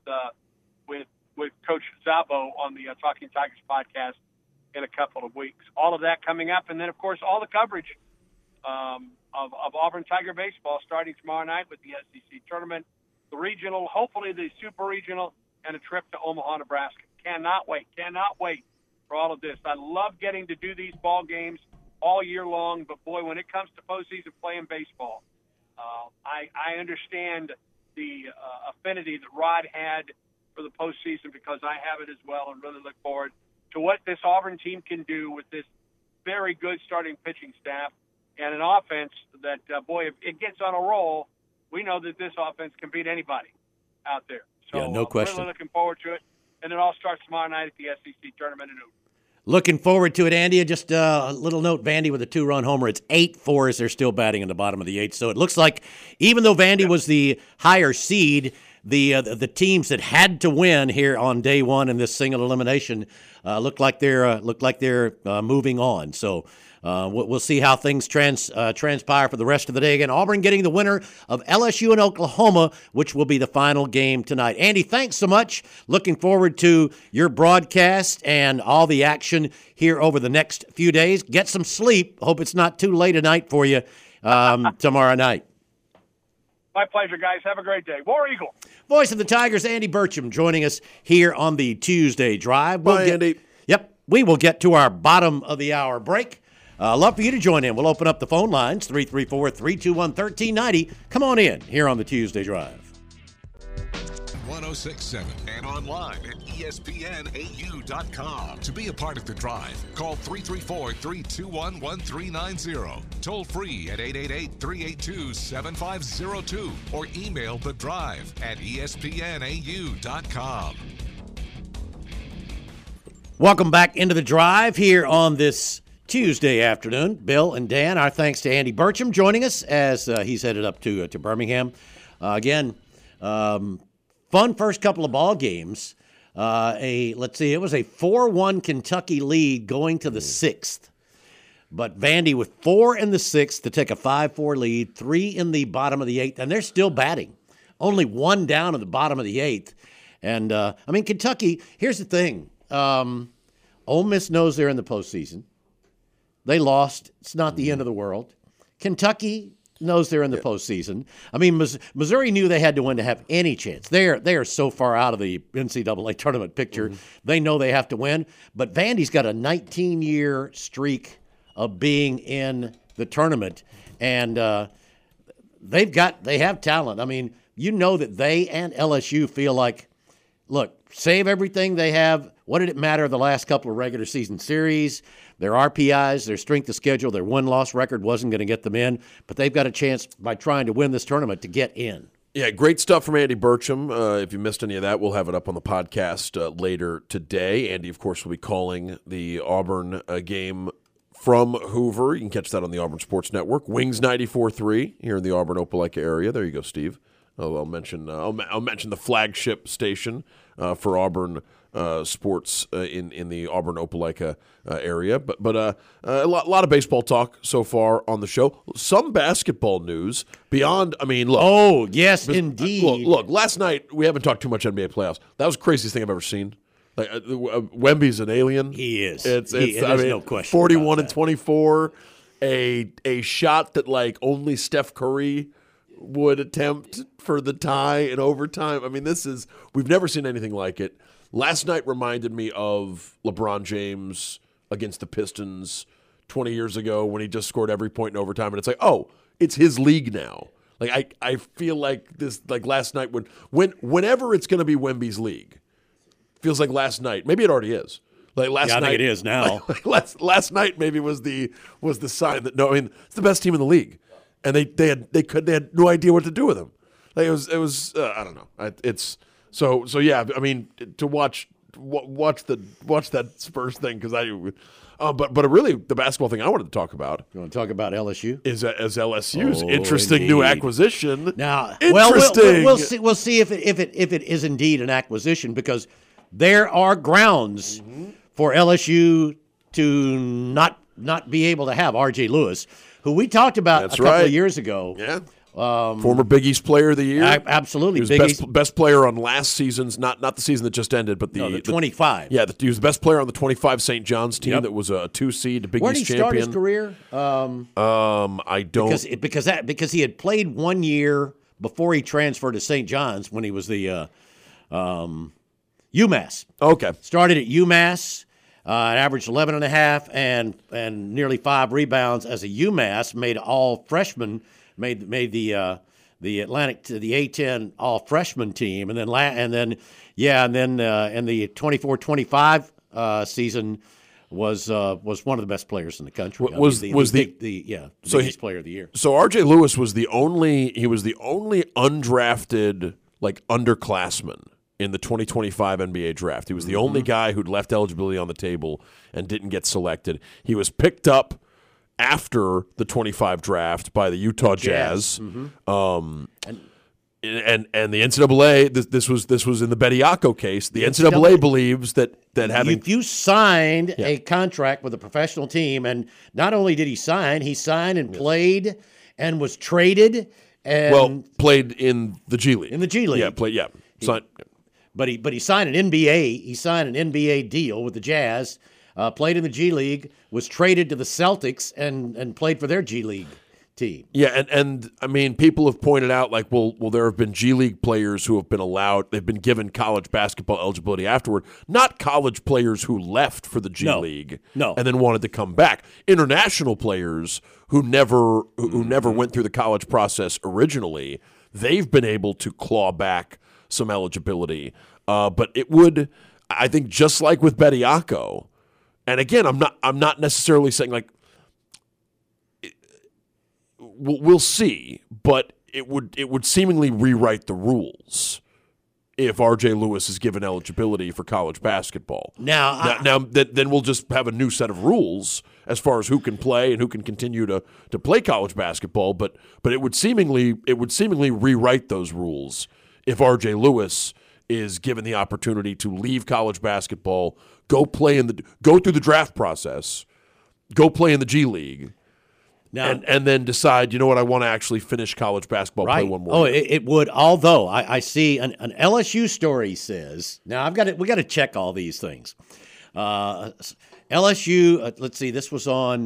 Coach Szabo on the Talking Tigers podcast in a couple of weeks. All of that coming up, and then, of course, all the coverage of Auburn Tiger baseball starting tomorrow night with the SEC tournament, the regional, hopefully the super regional, and a trip to Omaha, Nebraska. Cannot wait for all of this. I love getting to do these ball games all year long, but boy, when it comes to postseason play in baseball, I understand the affinity that Rod had for the postseason because I have it as well, and really look forward to what this Auburn team can do with this very good starting pitching staff and an offense that, boy, if it gets on a roll, we know that this offense can beat anybody out there. So Yeah, no question. Really looking forward to it. And it all starts tomorrow night at the SEC tournament in Newton. Looking forward to it, Andy. Just a little note, Vandy with a 2-run homer. It's 8-4 as they're still batting in the bottom of the 8th. So it looks like even though Vandy was the higher seed, the teams that had to win here on day one in this single elimination look like they're moving on. So we'll see how things transpire for the rest of the day. Again, Auburn getting the winner of LSU and Oklahoma, which will be the final game tonight. Andy, thanks so much. Looking forward to your broadcast and all the action here over the next few days. Get some sleep. Hope it's not too late a night for you tomorrow night. My pleasure, guys. Have a great day. War Eagle. Voice of the Tigers, Andy Burcham, joining us here on the Tuesday Drive. Bye, Andy. Yep, we will get to our bottom of the hour break. Love for you to join in. We'll open up the phone lines, 334-321-1390. Come on in here on the Tuesday Drive. 1067 and online at ESPNAU.com. To be a part of the drive, call 334-321-1390. Toll free at 888-382-7502 or email the drive at ESPNAU.com. Welcome back into the drive here on this Tuesday afternoon. Bill and Dan, our thanks to Andy Burcham joining us as he's headed up to Birmingham. Again, fun first couple of ball games. It was a 4-1 Kentucky lead going to the 6th. But Vandy with 4 in the 6th to take a 5-4 lead, 3 in the bottom of the 8th, and they're still batting. Only 1 down at the bottom of the 8th. And, Kentucky, here's the thing. Ole Miss knows they're in the postseason. They lost. It's not the end of the world. Kentucky knows they're in the postseason. Missouri knew they had to win to have any chance. They are so far out of the NCAA tournament picture. Mm-hmm. They know they have to win. But Vandy's got a 19-year streak of being in the tournament, and they have talent. You know that they and LSU feel like, look, save everything they have. What did it matter the last couple of regular season series? Their RPIs, their strength of schedule, their win-loss record wasn't going to get them in, but they've got a chance by trying to win this tournament to get in. Yeah, great stuff from Andy Burcham. If you missed any of that, we'll have it up on the podcast later today. Andy, of course, will be calling the Auburn game from Hoover. You can catch that on the Auburn Sports Network. Wings 94.3 here in the Auburn-Opelika area. There you go, Steve. I'll mention the flagship station for Auburn sports in the Auburn-Opelika area. But a lot of baseball talk so far on the show. Some basketball news beyond, look. Oh, yes, indeed. Look, last night, we haven't talked too much NBA playoffs. That was the craziest thing I've ever seen. Like Wemby's an alien. He is. There's no question. 41 and 24, a shot that only Steph Curry would attempt for the tie in overtime. We've never seen anything like it. Last night reminded me of LeBron James against the Pistons 20 years ago when he just scored every point in overtime, and it's like, oh, it's his league now. I feel like this, last night whenever it's going to be Wemby's league, feels like last night. Maybe it already is. I think it is now. Last night maybe was the sign that it's the best team in the league, and they had no idea what to do with him. It was I don't know. It's so yeah. To watch that Spurs thing because but really the basketball thing I wanted to talk about. You want to talk about LSU? Is LSU's interesting new acquisition? Now, interesting. We'll see if it is indeed an acquisition because there are grounds for LSU to not be able to have R.J. Lewis, who we talked about couple of years ago. Yeah. Former Big East Player of the Year. Absolutely. He was best player on last season's, not the season that just ended, but the 25. He was the best player on the 25 St. John's team that was a 2-seed Big East champion. Where did he start his career? I don't. Because he had played 1 year before he transferred to St. John's when he was the UMass. Okay. Started at UMass. Averaged 11.5 and nearly 5 rebounds as a UMass. Made all freshman. Made the Atlantic to the A-10 all freshman team, and then in the 24-25 season was one of the best players in the country. Was the biggest player of the year. So R.J. Lewis was the only undrafted like underclassmen in the 2025 NBA draft. He was the only guy who'd left eligibility on the table and didn't get selected. He was picked up after the 25 draft by the Utah Jazz. Mm-hmm. And the NCAA, this was in the Bediako case. The NCAA believes that having if you signed a contract with a professional team, and not only did he signed and played and was traded and played in the G League. In the G League, Signed. But he signed an NBA. He signed an NBA deal with the Jazz. Played in the G League. Was traded to the Celtics and played for their G League team. Yeah, and I mean, people have pointed out, like, well, there have been G League players who have been allowed, they've been given college basketball eligibility afterward, not college players who left for the G League and then wanted to come back. International players who never went through the college process originally, they've been able to claw back some eligibility. But it would, I think, just like with Bediako, and again, I'm not necessarily saying, like, we'll see, but it would seemingly rewrite the rules if R.J. Lewis is given eligibility for college basketball. Then we'll just have a new set of rules as far as who can play and who can continue to play college basketball. But it would seemingly rewrite those rules if R.J. Lewis is given the opportunity to leave college basketball, go through the draft process, go play in the G League. And then decide, you know what, I want to actually finish college basketball, play one more year. It would, although I see an LSU story says, now we got to check all these things. LSU, let's see, this was on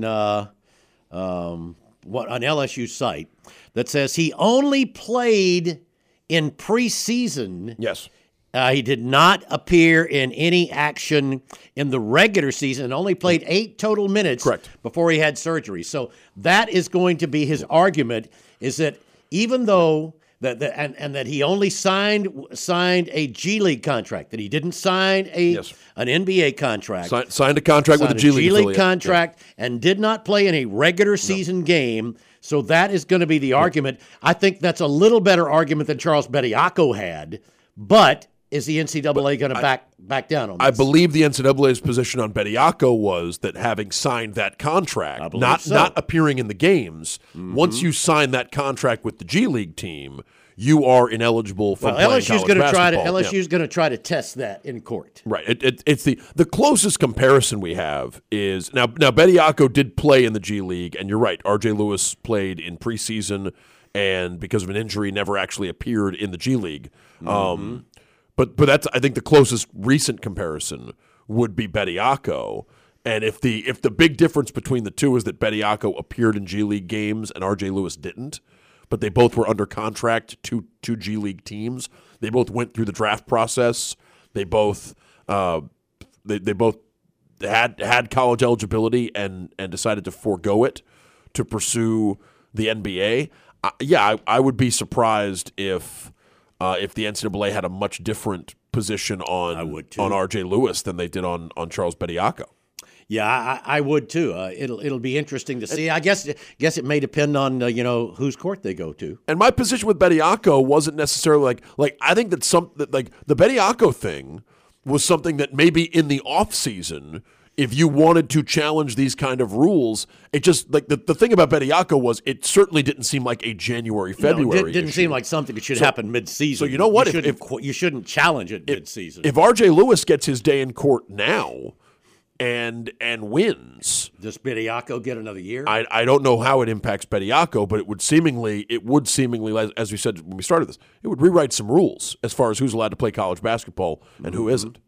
LSU site that says he only played in preseason. Yes. He did not appear in any action in the regular season and only played 8 total minutes before he had surgery. So that is going to be his argument, is that even though that he only signed a G League contract, that he didn't sign an NBA contract. Signed a contract with a G League contract and did not play in a regular season game. So that is going to be the argument. I think that's a little better argument than Charles Bediako had, but is the NCAA going to back down on this? I believe the NCAA's position on Bediako was that having signed that contract, not appearing in the games, once you sign that contract with the G League team, you are ineligible for playing college basketball. LSU's going to try to test that in court. Right. It's the closest comparison we have is now Bediako did play in the G League, and you're right. R.J. Lewis played in preseason, and because of an injury, never actually appeared in the G League. But that's, I think, the closest recent comparison would be Bediako. And if the big difference between the two is that Bediako appeared in G League games and R.J. Lewis didn't, but they both were under contract to G League teams. They both went through the draft process. They both they both had college eligibility and decided to forego it to pursue the NBA. I would be surprised if the NCAA had a much different position on R.J. Lewis than they did on Charles Bediako. Yeah, I would too. It'll be interesting to see. I guess it may depend on whose court they go to. And my position with Bediako wasn't necessarily like I think that the Bediako thing was something that maybe in the off season, if you wanted to challenge these kind of rules, it just like the thing about Bediako was it certainly didn't seem like a February. It didn't seem like something that should happen mid-season. So you know what? You shouldn't challenge it mid-season. If R.J. Lewis gets his day in court now and wins, does Bediako get another year? I don't know how it impacts Bediako, but it would seemingly, as we said when we started this, it would rewrite some rules as far as who's allowed to play college basketball and who isn't.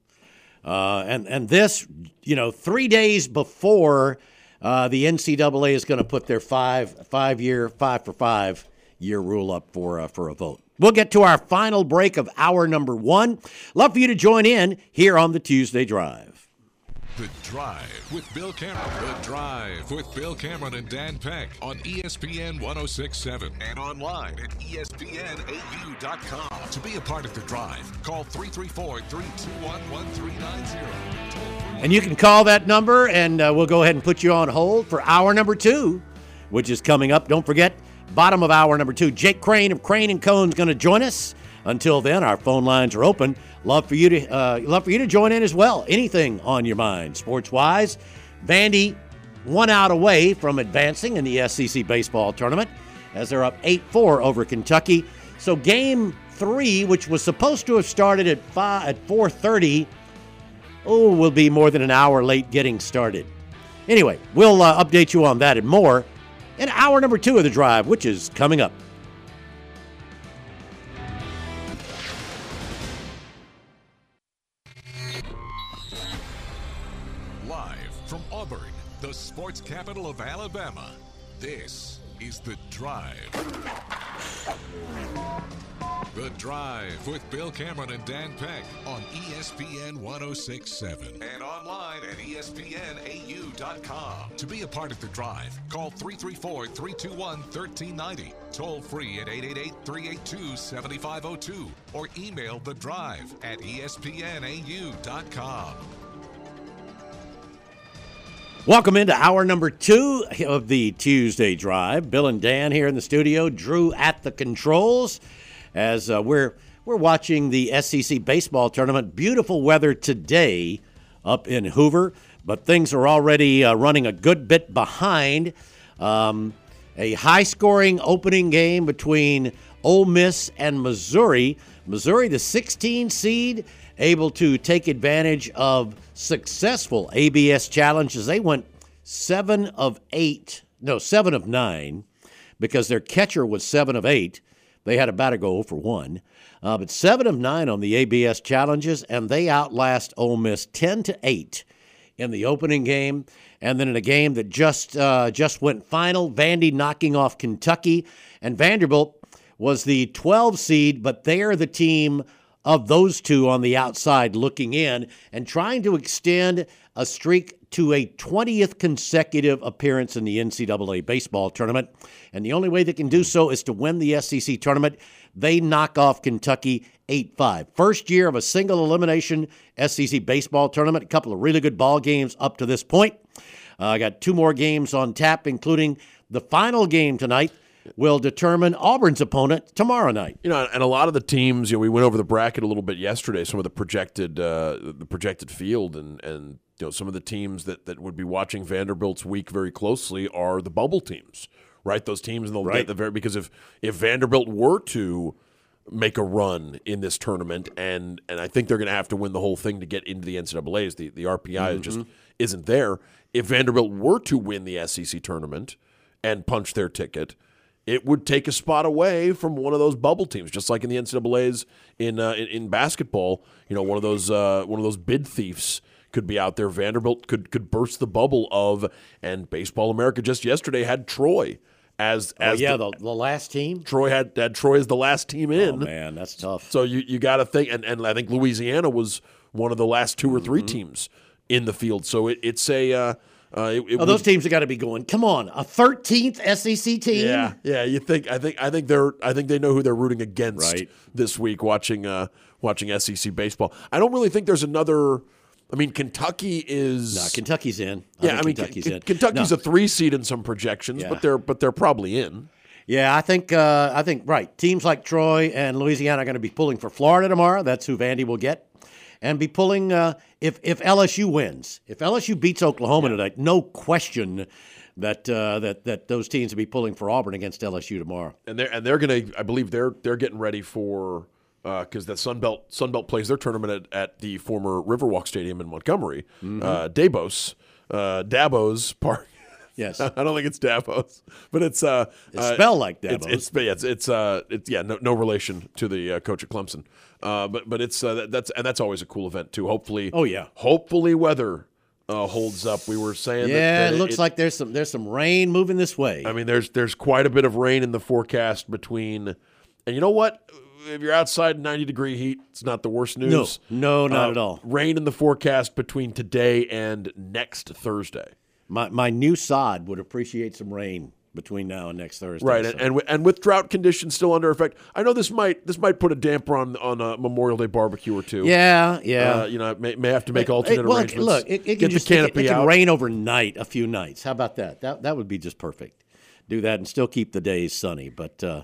And this, 3 days before the NCAA is going to put their 5 for 5 year rule up for a vote. We'll get to our final break of hour number 1. Love for you to join in here on the Tuesday Drive. The Drive with Bill Cameron. The Drive with Bill Cameron and Dan Peck on ESPN 106.7 and online at ESPNAU.com. To be a part of The Drive, call 334-321-1390. And you can call that number, and we'll go ahead and put you on hold for hour number 2, which is coming up. Don't forget, bottom of hour number 2, Jake Crane of Crane & Co. is going to join us. Until then, our phone lines are open. Love for you to join in as well. Anything on your mind, sports-wise. Vandy 1 out away from advancing in the SEC baseball tournament as they're up 8-4 over Kentucky. So Game 3, which was supposed to have started at 4:30, will be more than an hour late getting started. Anyway, we'll update you on that and more in hour number 2 of The Drive, which is coming up. Live from Auburn, the sports capital of Alabama, this is The Drive. The Drive with Bill Cameron and Dan Peck on ESPN 106.7 and online at ESPNAU.com. To be a part of The Drive, call 334-321-1390, toll free at 888-382-7502, or email The Drive at ESPNAU.com. Welcome into hour number 2 of the Tuesday Drive. Bill and Dan here in the studio, Drew at the controls. As we're watching the SEC baseball tournament. Beautiful weather today up in Hoover, but things are already running a good bit behind. A high-scoring opening game between Ole Miss and Missouri. Missouri, the 16 seed, able to take advantage of successful ABS challenges. They went 7 of 9, because their catcher was 7 of 8. They had a batter go 0-for-1, but 7 of 9 on the ABS challenges, and they outlast Ole Miss 10-8 in the opening game. And then in a game that just went final, Vandy knocking off Kentucky, and Vanderbilt was the 12 seed, but they are the team of those two on the outside looking in and trying to extend a streak to a 20th consecutive appearance in the NCAA baseball tournament. And the only way they can do so is to win the SEC tournament. They knock off Kentucky 8-5. First year of a single elimination SEC baseball tournament. A couple of really good ball games up to this point. I got 2 more games on tap, including the final game tonight will determine Auburn's opponent tomorrow night. You know, and a lot of the teams, we went over the bracket a little bit yesterday, some of the projected field, and some of the teams that would be watching Vanderbilt's week very closely are the bubble teams, right? Those teams, and they'll get because if Vanderbilt were to make a run in this tournament, and I think they're going to have to win the whole thing to get into the NCAAs. The RPI just isn't there. If Vanderbilt were to win the SEC tournament and punch their ticket, it would take a spot away from one of those bubble teams, just like in the NCAAs in basketball. One of those bid thieves could be out there. Vanderbilt could burst the bubble of, and Baseball America just yesterday had Troy as the last team. Troy had Troy as the last team in. Oh man, that's tough. So you got to think, and I think Louisiana was one of the last 2 or 3 teams in the field. So it's a. Those teams have got to be going. Come on, a 13th SEC team. Yeah. I think they know who they're rooting against this week. Watching SEC baseball. I don't really think there's another. I mean, Kentucky is. No, Kentucky's in. Kentucky's in. Kentucky's a 3 seed in some projections, but they're probably in. Yeah, I think right. Teams like Troy and Louisiana are going to be pulling for Florida tomorrow. That's who Vandy will get. And be pulling if LSU wins. If LSU beats Oklahoma tonight, no question that those teams will be pulling for Auburn against LSU tomorrow. And they're going to, I believe they're getting ready for because the Sun Belt plays their tournament at the former Riverwalk Stadium in Montgomery, Davos Park. Yes, I don't think it's Davos, but it's spelled like Davos. It's no relation to the coach at Clemson. But it's that's always a cool event too. Hopefully, hopefully weather holds up. We were saying that it looks like there's some rain moving this way. I mean, there's quite a bit of rain in the forecast between, and you know what? If you're outside in 90-degree heat, it's not the worst news. No, not at all. Rain in the forecast between today and next Thursday. My new sod would appreciate some rain between now and next Thursday. Right, so. and with drought conditions still under effect, I know this might put a damper on a Memorial Day barbecue or two. Yeah. May have to make alternate arrangements. Look, it can rain overnight a few nights. How about that? That would be just perfect. Do that and still keep the days sunny. But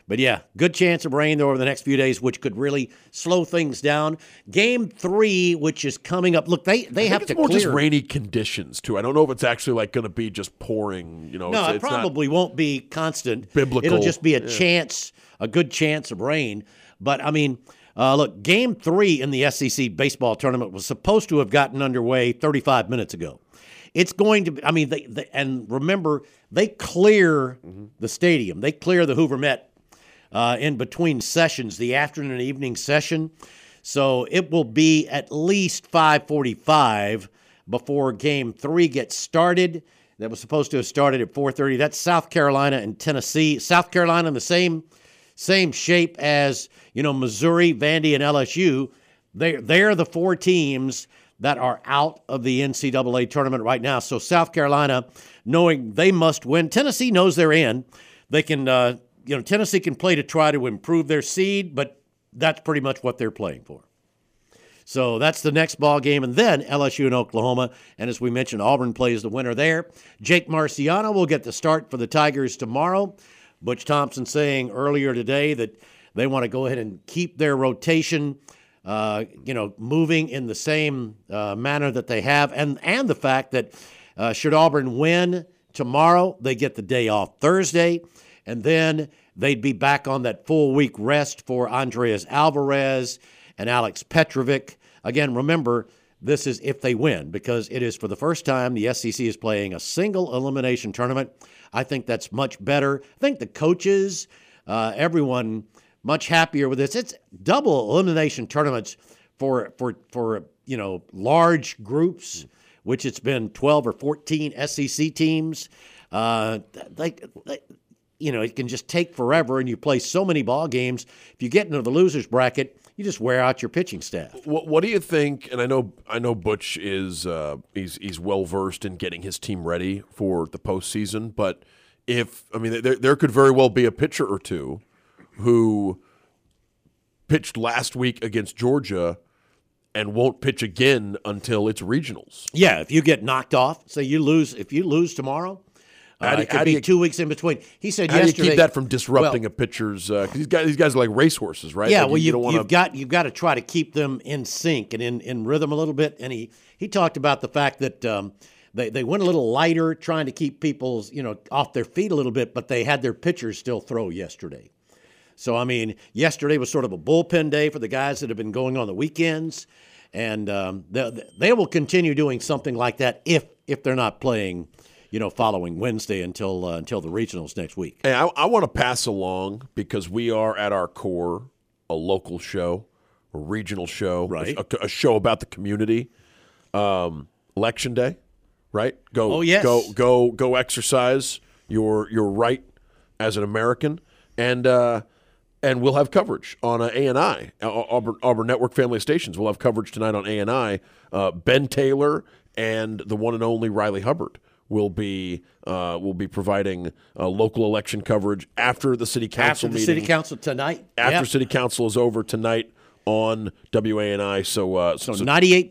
But yeah, good chance of rain over the next few days, which could really slow things down. Game 3, which is coming up. Look, they have to more clear. Just rainy conditions too. I don't know if it's actually like going to be just pouring. No, it probably won't be constant. Biblical. It'll just be a good chance of rain. But I mean, look, Game 3 in the SEC baseball tournament was supposed to have gotten underway 35 minutes ago. It's going to be. I mean, and remember, they clear the stadium. They clear the Hoover Met. In between sessions, the afternoon and evening session. So it will be at least 5:45 before Game 3 gets started. That was supposed to have started at 4:30. That's South Carolina and Tennessee. South Carolina in the same shape as, Missouri, Vandy, and LSU. They're the 4 teams that are out of the NCAA tournament right now. So South Carolina, knowing they must win. Tennessee knows they're in. They can... Tennessee can play to try to improve their seed, but that's pretty much what they're playing for. So that's the next ball game, and then LSU and Oklahoma. And as we mentioned, Auburn plays the winner there. Jake Marciano will get the start for the Tigers tomorrow. Butch Thompson saying earlier today that they want to go ahead and keep their rotation, moving in the same manner that they have, and the fact that should Auburn win tomorrow, they get the day off Thursday. And then they'd be back on that full week rest for Andreas Alvarez and Alex Petrovic. Again, remember, this is if they win, because it is for the first time the SEC is playing a single elimination tournament. I think that's much better. I think the coaches, everyone, much happier with this. It's double elimination tournaments for large groups, which it's been 12 or 14 SEC teams. It can just take forever, and you play so many ball games. If you get into the losers bracket, you just wear out your pitching staff. What do you think? And I know Butch is he's well versed in getting his team ready for the postseason. But there could very well be a pitcher or two who pitched last week against Georgia and won't pitch again until it's regionals. Yeah, if you get knocked off, say you lose. If you lose tomorrow. It could be 2 weeks in between. He said how yesterday. Do you keep that from disrupting a pitcher's? Because these guys are like racehorses, right? Yeah, like you've got to try to keep them in sync and in rhythm a little bit. And he talked about the fact that they went a little lighter, trying to keep people's off their feet a little bit, but they had their pitchers still throw yesterday. So yesterday was sort of a bullpen day for the guys that have been going on the weekends, and they will continue doing something like that if they're not playing. Following Wednesday until the regionals next week. Hey, I want to pass along, because we are at our core a local show, a regional show, right? A show about the community. Election day, right? Oh yes. Go exercise your right as an American, and we'll have coverage on ANI, Auburn Network Family Stations. We'll have coverage tonight on ANI. Ben Taylor and the one and only Riley Hubbard will be providing local election coverage after the city council meeting. After the city council tonight. After city council is over tonight on WANI. So 98.7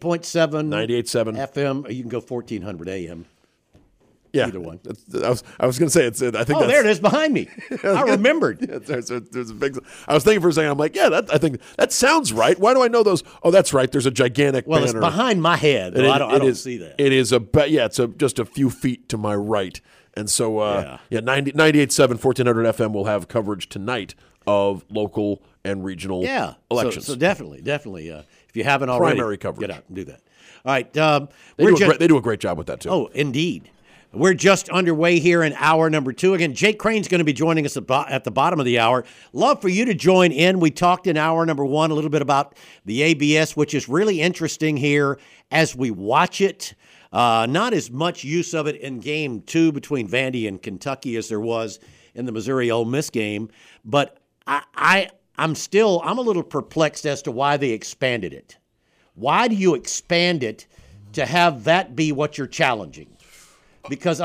98.7 FM. You can go 1400 AM. Yeah, either one. I was going to say it's. I think. There it is behind me. I remembered. There's a big. I was thinking for a second. I'm like, yeah, I think that sounds right. Why do I know those? Oh, that's right. There's a gigantic banner. It's behind my head. Though. I don't see that. It is it's just a few feet to my right. And so 98.7 1400 FM will have coverage tonight of local and regional elections. So definitely, if you haven't already, primary coverage. Get out and do that. All right, they do a great job with that too. Oh, indeed. We're just underway here in hour number 2. Again, Jake Crane's going to be joining us at the bottom of the hour. Love for you to join in. We talked in hour number 1 a little bit about the ABS, which is really interesting here as we watch it. Not as much use of it in Game 2 between Vandy and Kentucky as there was in the Missouri-Ole Miss game. But I'm a little perplexed as to why they expanded it. Why do you expand it to have that be what you're challenging? Because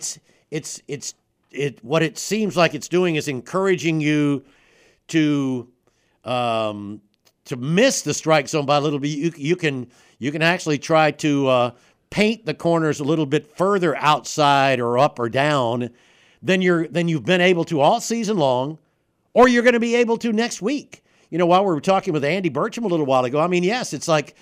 what it seems like it's doing is encouraging you to miss the strike zone by a little bit. You can actually try to paint the corners a little bit further outside or up or down than you've been able to all season long, or you're going to be able to next week. While we were talking with Andy Burcham a little while ago, I mean, yes, it's like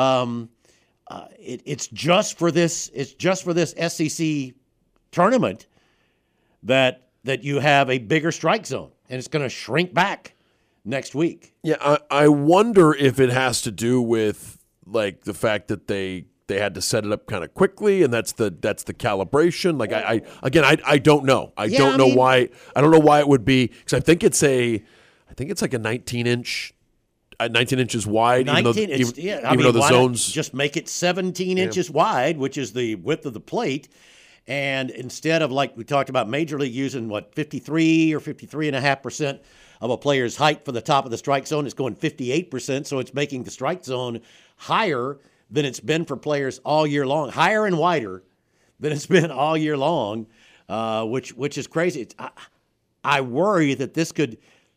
it's just for this. It's just for this SEC tournament that you have a bigger strike zone, and it's going to shrink back next week. Yeah, I wonder if it has to do with like the fact that they had to set it up kind of quickly, and that's the calibration. Like I don't know. I don't know why it would be, because I think it's like a 19 inches wide. 19, even though the zones just make it 17 inches wide, which is the width of the plate. And instead of, like we talked about, Major League using 53 or 53.5% of a player's height for the top of the strike zone, it's going 58%. So it's making the strike zone higher than it's been for players all year long, higher and wider than it's been all year long, which is crazy. I worry that this could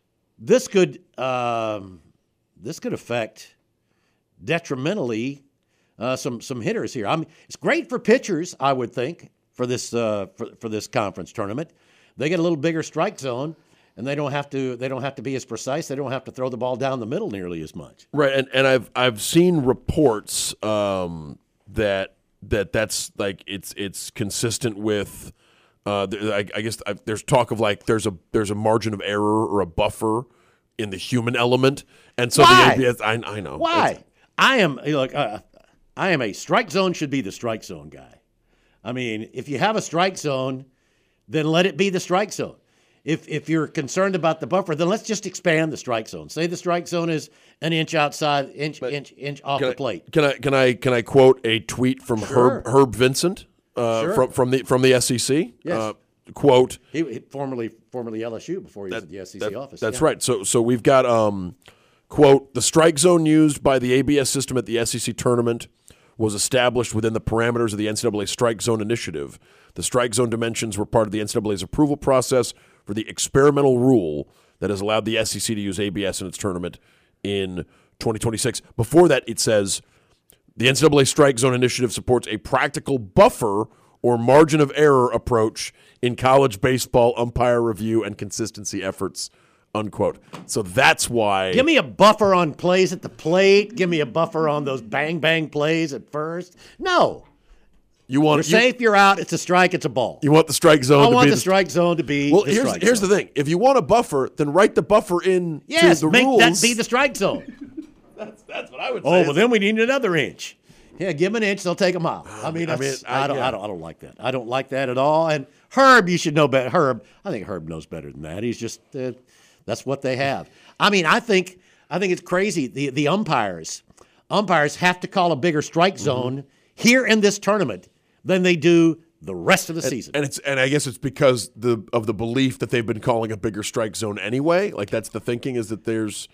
affect detrimentally some hitters here. I mean, it's great for pitchers, I would think, for this for this conference tournament. They get a little bigger strike zone, and they don't have to be as precise. They don't have to throw the ball down the middle nearly as much. Right, and I've seen reports that's like it's consistent with. I guess there's talk of like there's a margin of error or a buffer in the human element, and so Why? the ABS. I know why. I am a strike zone should be the strike zone guy. I mean, if you have a strike zone, then let it be the strike zone. If you're concerned about the buffer, then let's just expand the strike zone. Say the strike zone is an inch outside, inch off the plate. Can I quote a tweet from Sure. Herb Vincent from the SEC? Yes. Quote. He formerly LSU before he was at the SEC office. That's right. So we've got quote, the strike zone used by the ABS system at the SEC tournament was established within the parameters of the NCAA Strike Zone Initiative. The strike zone dimensions were part of the NCAA's approval process for the experimental rule that has allowed the SEC to use ABS in its tournament in 2026. Before that, it says, the NCAA Strike Zone Initiative supports a practical buffer or margin of error approach in college baseball umpire review and consistency efforts, unquote. So that's why. Give me a buffer on plays at the plate. Give me a buffer on those bang plays at first. No. You're safe, you're out, it's a strike, it's a ball. You want the strike zone to be. I want the strike zone to be. Well, here's the thing. If you want a buffer, then write the buffer in to the make rules. that be the strike zone. That's what I would say. Oh, well, then we need another inch. Yeah, give them an inch, they'll take a mile. I don't like that. I don't like that at all. And Herb, you should know better. Herb, I think Herb knows better than that. He's just that's what they have. I mean, I think it's crazy. The umpires have to call a bigger strike zone here in this tournament than they do the rest of the season. And I guess it's because of the belief that they've been calling a bigger strike zone anyway. Like that's the thinking, is that there's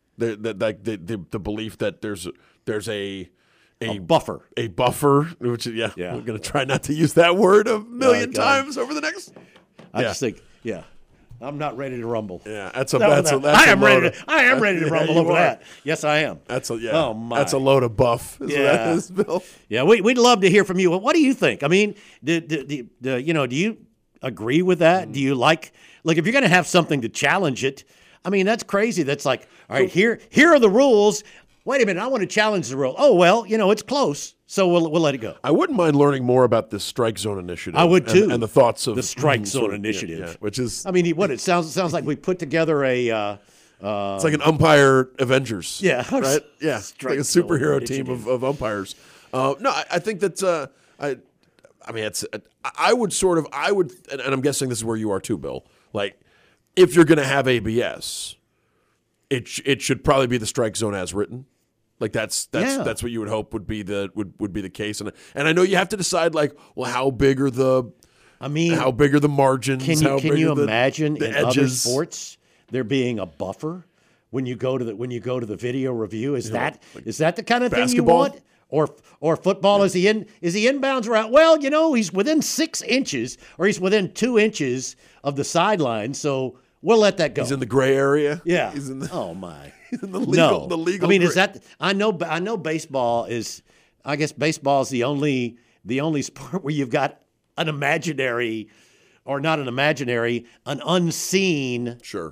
the belief that there's a buffer. A buffer, which we're going to try not to use that word a million times over the next. I just think, I'm not ready to rumble. Yeah, I am ready to rumble over that. Yes, I am. That's a Oh my. That's a load of buff. Is what that is, Bill. Yeah, we'd love to hear from you. What do you think? I mean, do you agree with that? Do you like if you're going to have something to challenge it? I mean, that's crazy. That's like, all right, here are the rules. Wait a minute, I want to challenge the rule. Oh well, it's close, so we'll let it go. I wouldn't mind learning more about this strike zone initiative. I would too, and the thoughts of the strike zone initiative, which is. I mean, it sounds like we put together a. It's like an umpire Avengers. Yeah, right. Yeah, like a superhero team of umpires. No, I think that's. I mean, it's. I would, and I'm guessing this is where you are too, Bill. Like, if you're going to have ABS, it should probably be the strike zone as written. Like that's what you would hope would be the case, and I know you have to decide how big are the margins? Can you imagine in other sports there being a buffer when you go to the video review? Is that the kind of thing you want? Or football, is he inbounds or out? Well, he's within 6 inches or he's within 2 inches of the sideline, so we'll let that go. He's in the gray area. Yeah. He's in the. Oh my. The legal. The legal. I mean, is that? I know baseball is. I guess baseball is the only sport where you've got an imaginary, or not an imaginary, an unseen. Sure.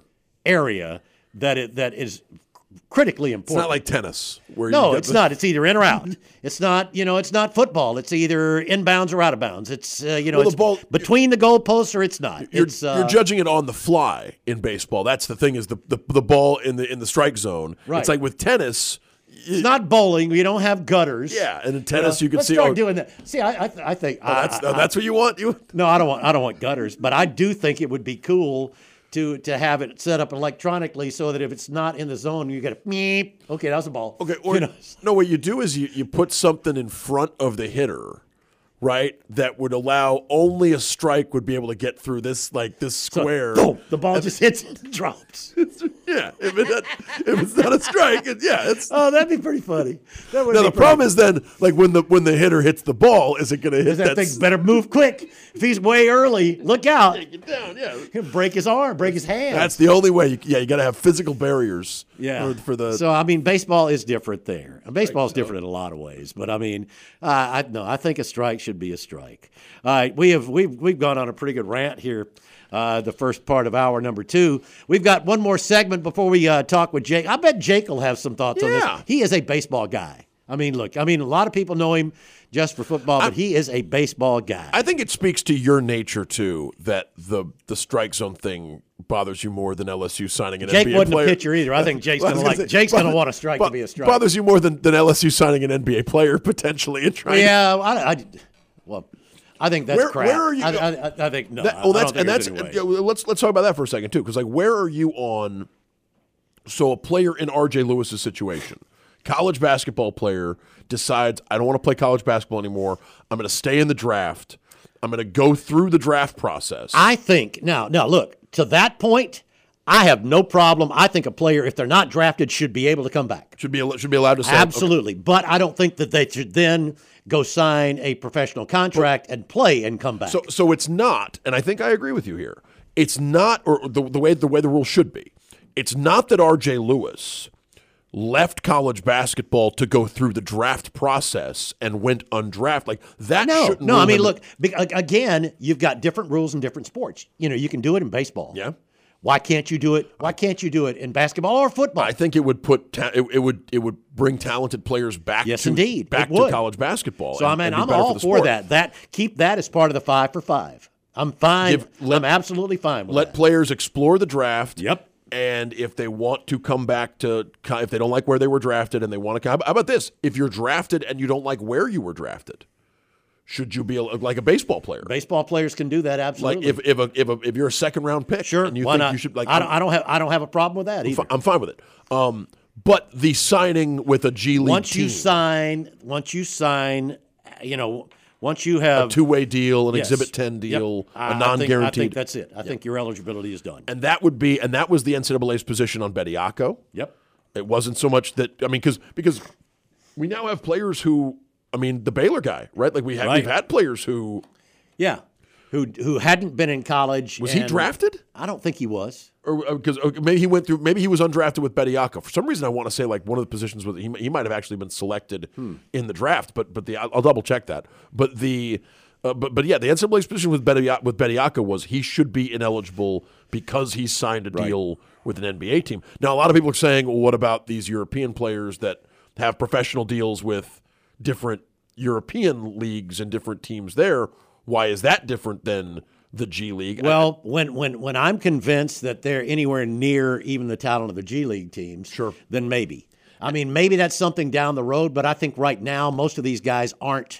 area that is critically important. It's not like tennis. Where no, you it's not. It's either in or out. It's not. It's not football. It's either inbounds or out of bounds. It's it's the ball, between the goalposts or it's not. You're judging it on the fly in baseball. That's the thing, is the ball in the strike zone. Right. It's like with tennis. It's not bowling. You don't have gutters. Yeah, and in tennis you can let's see. Start doing that. See, I think that's what you want. No, I don't want gutters, but I do think it would be cool to have it set up electronically so that if it's not in the zone, you get a meep. Okay, that was a ball. Okay, or no, what you do is you put something in front of the hitter, right? That would allow only a strike would be able to get through this square. So, boom, the ball just hits it and drops. Yeah, if it's not a strike, it's. Oh, that'd be pretty funny. Now the problem is then, like when the hitter hits the ball, is it going to hit that thing? Better move quick. If he's way early, look out. Take it down. Yeah, he'll break his arm, break his hand. That's the only way. You got to have physical barriers. Yeah. For the. So I mean, baseball is different there. Baseball is different in a lot of ways, but I mean, I think a strike should be a strike. All right, we've gone on a pretty good rant here. The first part of hour number 2. We've got one more segment before we talk with Jake. I bet Jake will have some thoughts on this. He is a baseball guy. I mean, look, a lot of people know him just for football, but he is a baseball guy. I think it speaks to your nature, too, that the strike zone thing bothers you more than LSU signing an NBA player. Jake wasn't a pitcher either. I think Jake's going to want a strike to be a strike. Bothers you more than LSU signing an NBA player, potentially. And trying I think that's crap. Where are you? I think no. Let's talk about that for a second too, because where are you on? So a player in R.J. Lewis's situation, college basketball player, decides I don't want to play college basketball anymore. I'm going to stay in the draft. I'm going to go through the draft process. I think now look, to that point, I have no problem. I think a player, if they're not drafted, should be able to come back. Should be allowed to stay. Absolutely, okay. But I don't think that they should then go sign a professional contract and play and come back. So it's not, and I think I agree with you here. It's not, or the way the rule should be. It's not that R.J. Lewis left college basketball to go through the draft process and went undrafted. Like that shouldn't. No, I mean, look, again, you've got different rules in different sports. You can do it in baseball. Yeah. Why can't you do it? Why can't you do it in basketball or football? I think it would it would bring talented players back. Yes, indeed, back to college basketball. So I'm all for that. Keep that as part of the 5 for 5. I'm fine. I'm absolutely fine with that. Let players explore the draft. Yep. And if they want to come back if they don't like where they were drafted and they want to come, how about this? If you're drafted and you don't like where you were drafted, should you be like a baseball player? Baseball players can do that, absolutely. Like if you're a second round pick, sure. And you why think not? You should, like, I don't have a problem with that either. I'm fine with it. But the signing with a G League once you sign, once you have a two-way deal, an Exhibit 10 deal, a non-guaranteed. I think that's it. I think your eligibility is done. And that was the NCAA's position on Bediako. Yep. It wasn't so much that because we now have players who. The Baylor guy, right? Like we've had players who, who hadn't been in college. Was he drafted? I don't think he was. Or because maybe he went through. Maybe he was undrafted with Bediako. For some reason, I want to say like one of the positions was he might have actually been selected in the draft. But I'll double check that. But the NCAA's position with Bediako was he should be ineligible because he signed a deal with an NBA team. Now a lot of people are saying, well, what about these European players that have professional deals with different European leagues and different teams there? Why is that different than the G League? Well, when I'm convinced that they're anywhere near even the talent of the G League teams, then maybe. Maybe that's something down the road, but I think right now most of these guys aren't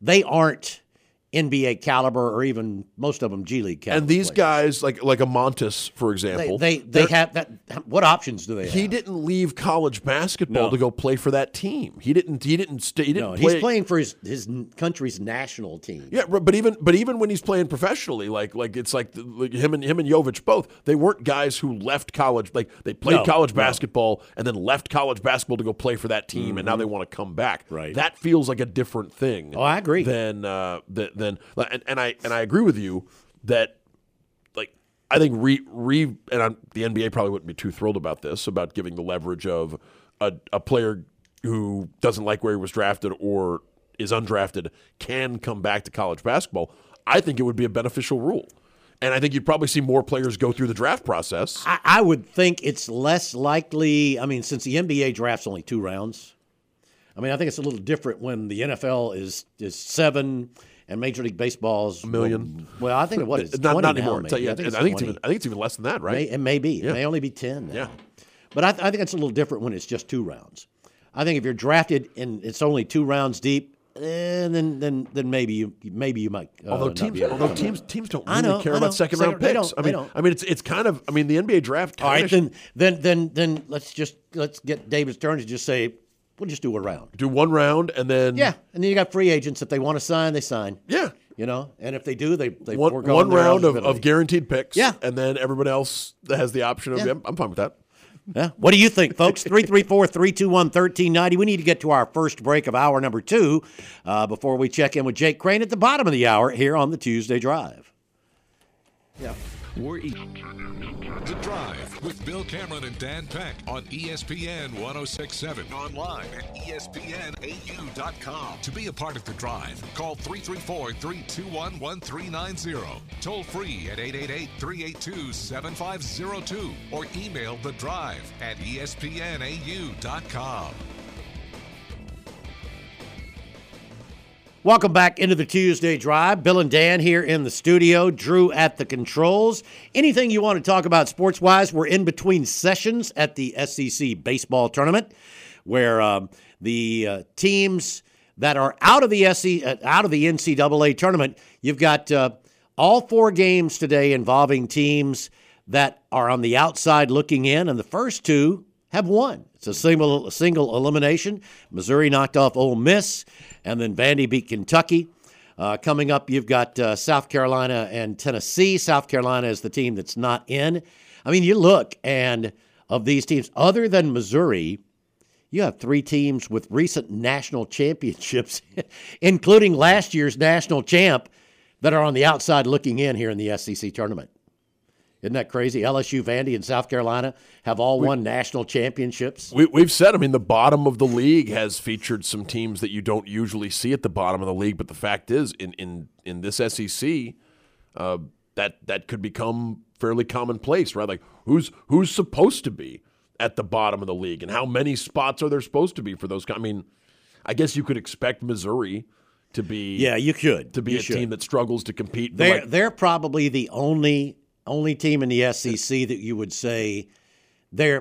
NBA caliber, or even most of them G League caliber. And these players. guys, like a Montes, for example, they have that. What options do they have? He didn't leave college basketball to go play for that team. He didn't stay. He's playing for his country's national team. Yeah, but even when he's playing professionally, like it's like him and Jovic both. They weren't guys who left college. Like they played college basketball and then left college basketball to go play for that team, and now they want to come back. Right. That feels like a different thing. Oh, I agree. And I agree with you that, like, I think the NBA probably wouldn't be too thrilled about this, about giving the leverage of a player who doesn't like where he was drafted or is undrafted can come back to college basketball. I think it would be a beneficial rule. And I think you'd probably see more players go through the draft process. I would think it's less likely. I mean, since the NBA draft's only 2 rounds, I mean, I think it's a little different when the NFL is 7 and Major League Baseball's $1 million. Well, I think what is not 20 anymore. now, maybe. I think it's even less than that, right? It may be. It may only be 10 now. Yeah. But I think it's a little different when it's just 2 rounds. I think if you're drafted and it's only 2 rounds deep, then maybe you might. Although teams don't really care about second round They picks. don't. I mean it's kind of. I mean the NBA draft. All right, then let's get David Stern to just say we'll just do a round. Do 1 round and then and then you got free agents. If they want to sign, they sign. Yeah. And if they do, they forego one round of guaranteed picks. Yeah. And then everybody else that has the option of. Yeah. I'm fine with that. Yeah. What do you think, folks? 334-321-1390. We need to get to our first break of hour number 2 before we check in with Jake Crane at the bottom of the hour here on the Tuesday Drive. Yeah. The Drive with Bill Cameron and Dan Peck on ESPN 106.7. Online at ESPNAU.com. To be a part of The Drive, call 334-321-1390. Toll free at 888-382-7502 or email The Drive at ESPNAU.com. Welcome back into the Tuesday Drive. Bill and Dan here in the studio. Drew at the controls. Anything you want to talk about sports-wise, we're in between sessions at the SEC baseball tournament, where the teams that are out of the NCAA tournament, you've got all 4 games today involving teams that are on the outside looking in, and the first 2 have won. It's a single elimination. Missouri knocked off Ole Miss, and then Vandy beat Kentucky. Coming up, you've got South Carolina and Tennessee. South Carolina is the team that's not in. I mean, you look, and of these teams, other than Missouri, you have 3 teams with recent national championships, including last year's national champ, that are on the outside looking in here in the SEC tournament. Isn't that crazy? LSU, Vandy, and South Carolina have all won national championships. We've said, I mean, the bottom of the league has featured some teams that you don't usually see at the bottom of the league, but the fact is, in this SEC, that could become fairly commonplace, right? Like, who's supposed to be at the bottom of the league, and how many spots are there supposed to be for those? I mean, I guess you could expect Missouri to be you could to be a team that struggles to compete. They're probably the only team in the SEC that you would say they're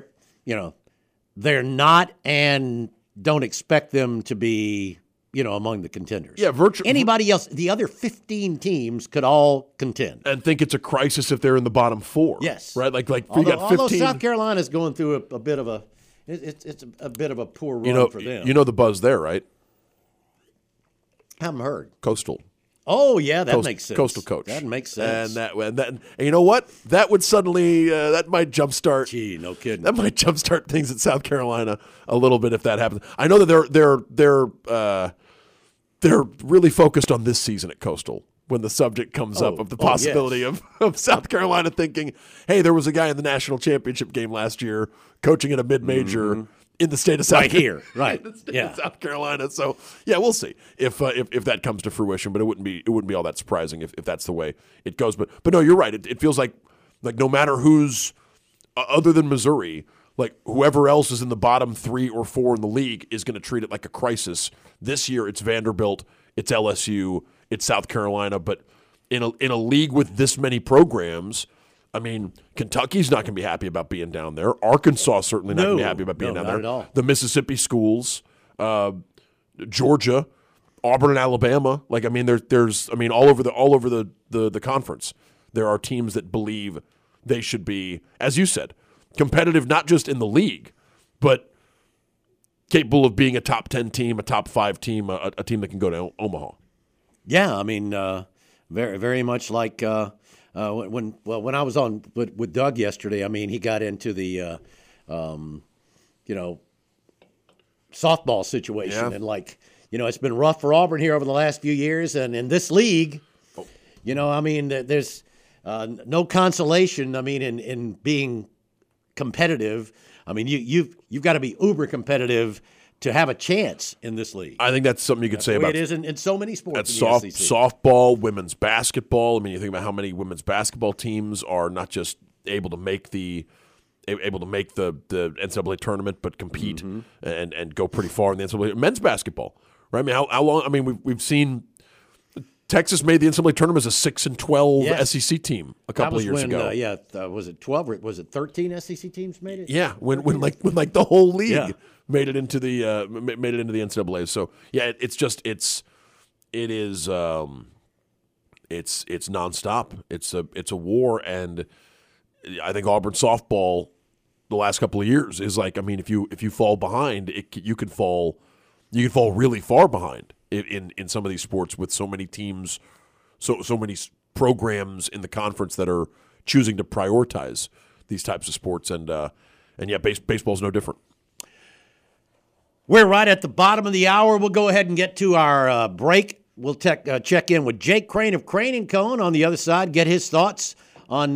not, and don't expect them to be, among the contenders. Yeah, anybody else, the other 15 teams could all contend and think it's a crisis if they're in the bottom 4. Yes, right. Like although, you got 15. Although South Carolina's going through a bit of it's a bit of a poor run for them. You know the buzz there, right? Haven't heard. Coastal. Oh yeah, that makes sense. Coastal coach. That makes sense. And you know what? That would suddenly that might jumpstart. Gee, no kidding. That might jumpstart things at South Carolina a little bit if that happens. I know that they're really focused on this season at Coastal when the subject comes up of the possibility of South Carolina thinking, hey, there was a guy in the national championship game last year coaching at a mid-major. In the state of South Carolina. Right. In the state of South Carolina. So yeah, we'll see if that comes to fruition. But it wouldn't be all that surprising if that's the way it goes. But no, you're right. It feels like no matter who's other than Missouri, like whoever else is in the bottom 3 or 4 in the league is going to treat it like a crisis. This year it's Vanderbilt, it's LSU, it's South Carolina. But in a league with this many programs, I mean, Kentucky's not going to be happy about being down there. Arkansas certainly not going to be happy about being down there. At all. The Mississippi schools, Georgia, Auburn, and Alabama. Like, I mean, there's all over the conference, there are teams that believe they should be, as you said, competitive not just in the league, but capable of being a top 10 team, a top 5 team, a team that can go to Omaha. Yeah, I mean, very very much like. When I was on with Doug yesterday, I mean, he got into the, softball situation. And, it's been rough for Auburn here over the last few years. And in this league, I mean, there's no consolation, I mean, in being competitive. I mean, you've got to be uber competitive to have a chance in this league. I think that's something you could say about it is in so many sports. That's in the SEC. softball, women's basketball. I mean, you think about how many women's basketball teams are not just able to make the NCAA tournament, but compete and go pretty far in the NCAA. Men's basketball, right? I mean, how long? I mean, we've seen Texas made the NCAA tournament as a 6-12 SEC team a couple of years ago. Was it 12 or was it 13 SEC teams made it? Yeah, when the whole league made it into the NCAA. So yeah, it's nonstop. It's a war, and I think Auburn softball the last couple of years is like, I mean, if you fall behind, you can fall really far behind in some of these sports with so many teams, so many programs in the conference that are choosing to prioritize these types of sports, and baseball's no different. We're right at the bottom of the hour. We'll go ahead and get to our break. We'll check in with Jake Crane of Crane & Cone on the other side, get his thoughts on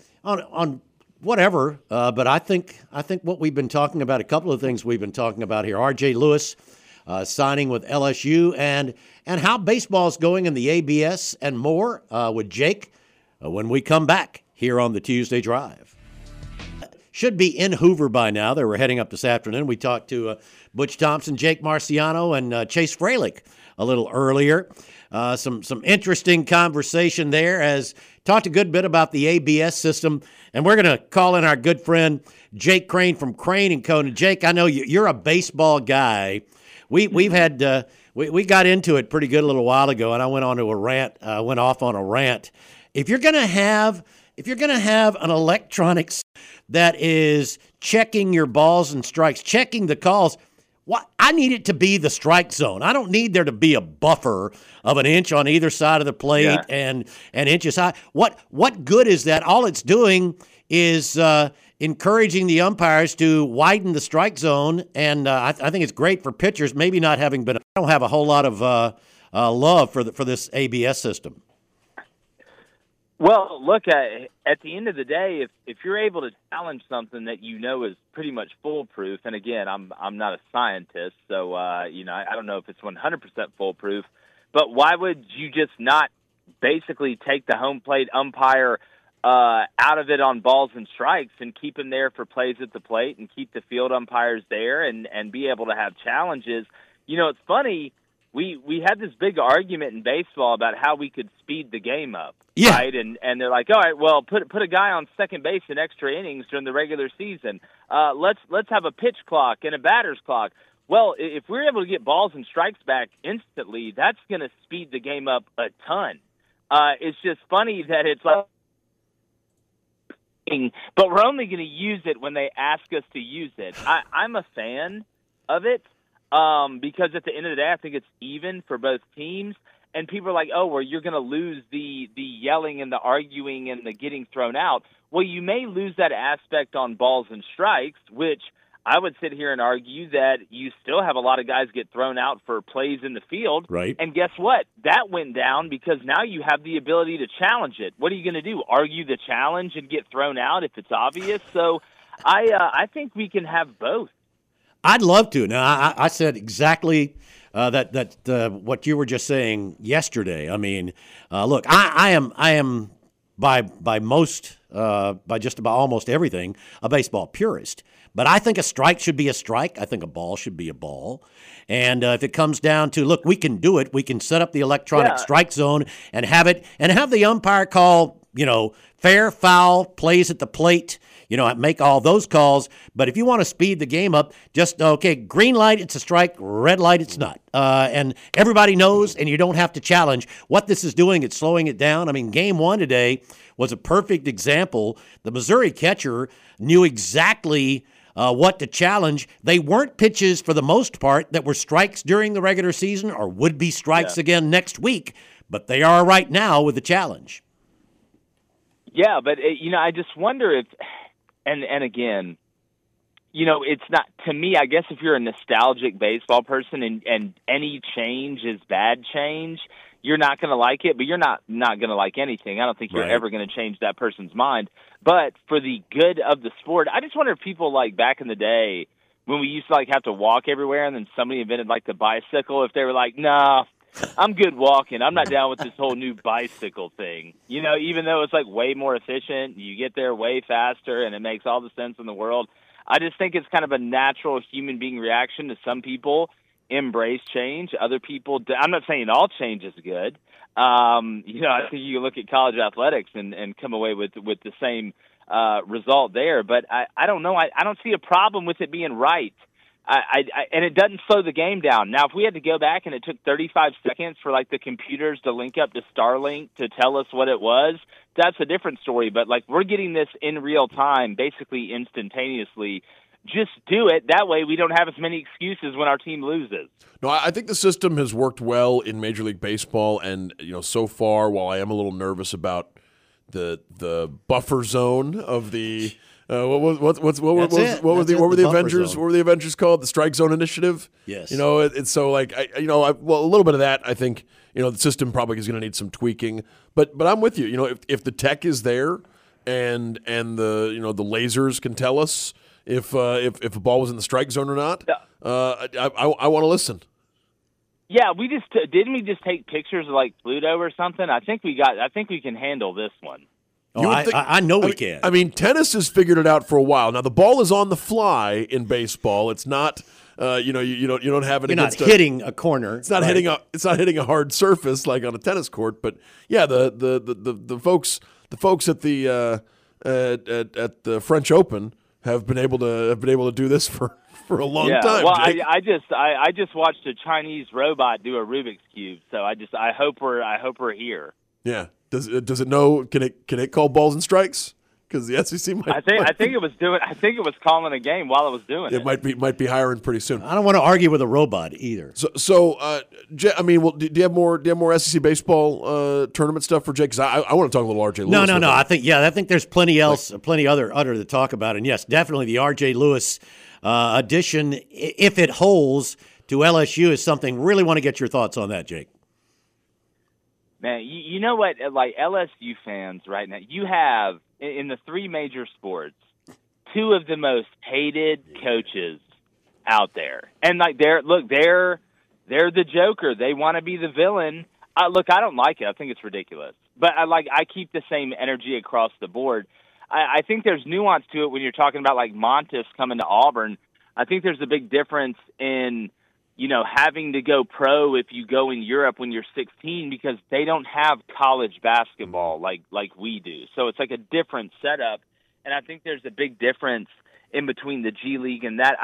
whatever. But I think what we've been talking about, a couple of things we've been talking about here, R.J. Lewis signing with LSU, and how baseball's going in the ABS and more with Jake when we come back here on the Tuesday Drive. Should be in Hoover by now. They were heading up this afternoon. We talked to Butch Thompson, Jake Marciano, and Chase Fralick a little earlier. Some interesting conversation there, as talked a good bit about the ABS system. And we're going to call in our good friend Jake Crane from Crane & Cone. Jake, I know you're a baseball guy. We got into it pretty good a little while ago, and I went off on a rant. If you're going to have an electronics that is checking your balls and strikes, checking the calls, I need it to be the strike zone. I don't need there to be a buffer of an inch on either side of the plate and inches high. What good is that? All it's doing is encouraging the umpires to widen the strike zone, and I think it's great for pitchers. Maybe not having been, I don't have a whole lot of love for this ABS system. Well, look, at the end of the day, if you're able to challenge something that you know is pretty much foolproof, and again, I'm not a scientist, so I don't know if it's 100% foolproof, but why would you just not basically take the home plate umpire out of it on balls and strikes and keep him there for plays at the plate and keep the field umpires there and be able to have challenges? It's funny. We had this big argument in baseball about how we could speed the game up, right? And they're like, all right, well, put a guy on second base in extra innings during the regular season. Let's have a pitch clock and a batter's clock. Well, if we're able to get balls and strikes back instantly, that's going to speed the game up a ton. It's just funny that it's like, but we're only going to use it when they ask us to use it. I'm a fan of it. Because at the end of the day, I think it's even for both teams. And people are like, oh, well, you're going to lose the yelling and the arguing and the getting thrown out. Well, you may lose that aspect on balls and strikes, which I would sit here and argue that you still have a lot of guys get thrown out for plays in the field. Right. And guess what? That went down because now you have the ability to challenge it. What are you going to do? Argue the challenge and get thrown out if it's obvious? So I think we can have both. I'd love to. Now, I said exactly that what you were just saying yesterday. I mean, look, I am by just about almost everything a baseball purist. But I think a strike should be a strike. I think a ball should be a ball. And if it comes down to, look, we can do it. We can set up the electronic strike zone and have the umpire call, fair, foul, plays at the plate. Make all those calls. But if you want to speed the game up, just, green light, it's a strike. Red light, it's not. And everybody knows, and you don't have to challenge. What this is doing, it's slowing it down. I mean, game one today was a perfect example. The Missouri catcher knew exactly what to challenge. They weren't pitches, for the most part, that were strikes during the regular season or would be strikes again next week. But they are right now with the challenge. Yeah, but, I just wonder if – and again, it's not, to me, I guess if you're a nostalgic baseball person and any change is bad change, you're not going to like it, but you're not going to like anything. I don't think you're ever going to change that person's mind. But for the good of the sport, I just wonder if people like back in the day when we used to like have to walk everywhere, and then somebody invented like the bicycle. If they were like, "Nah, I'm good walking. I'm not down with this whole new bicycle thing." You know, even though it's like way more efficient, you get there way faster, and it makes all the sense in the world. I just think it's kind of a natural human being reaction to some people embrace change. Other people, I'm not saying all change is good. You know, I think you look at college athletics and come away with the same result there. But I don't know. I don't see a problem with it being right. And it doesn't slow the game down. Now, if we had to go back and it took 35 seconds for like the computers to link up to Starlink to tell us what it was, that's a different story. But like we're getting this in real time, basically instantaneously. Just do it. That way we don't have as many excuses when our team loses. No, I think the system has worked well in Major League Baseball, and so far, while I am a little nervous about the buffer zone of the what were the Avengers? Zone. What were the Avengers called? The Strike Zone Initiative. Yes. It's so like a little bit of that. I think the system probably is going to need some tweaking, but I'm with you. If the tech is there and the the lasers can tell us if a ball was in the strike zone or not, I want to listen. Yeah, didn't we just take pictures of like Pluto or something? I think we can handle this one. Oh, I know we can. I mean, tennis has figured it out for a while. Now the ball is on the fly in baseball. It's not. You don't have it. You're not hitting a corner. It's not hitting a hard surface like on a tennis court. But yeah, the folks at the French Open have been able to do this for a long time. Well, Jake. I just watched a Chinese robot do a Rubik's cube, so I hope we're here. Yeah. Does it know? Can it call balls and strikes? Because the SEC might. I think it was calling a game while it was doing it. It might be hiring pretty soon. I don't want to argue with a robot either. So I mean, well, do you have more SEC baseball tournament stuff for Jake? Because I want to talk a little RJ Lewis. No. I think there's plenty other to talk about, and yes, definitely the RJ Lewis addition, if it holds to LSU, is something. Really want to get your thoughts on that, Jake. Man, you know what? Like LSU fans right now, you have in the three major sports, two of the most hated coaches out there, and like they're the Joker. They want to be the villain. I don't like it. I think it's ridiculous. But I keep the same energy across the board. I think there's nuance to it when you're talking about like Montes coming to Auburn. I think there's a big difference in having to go pro if you go in Europe when you're 16 because they don't have college basketball like we do. So it's like a different setup, and I think there's a big difference in between the G League and that.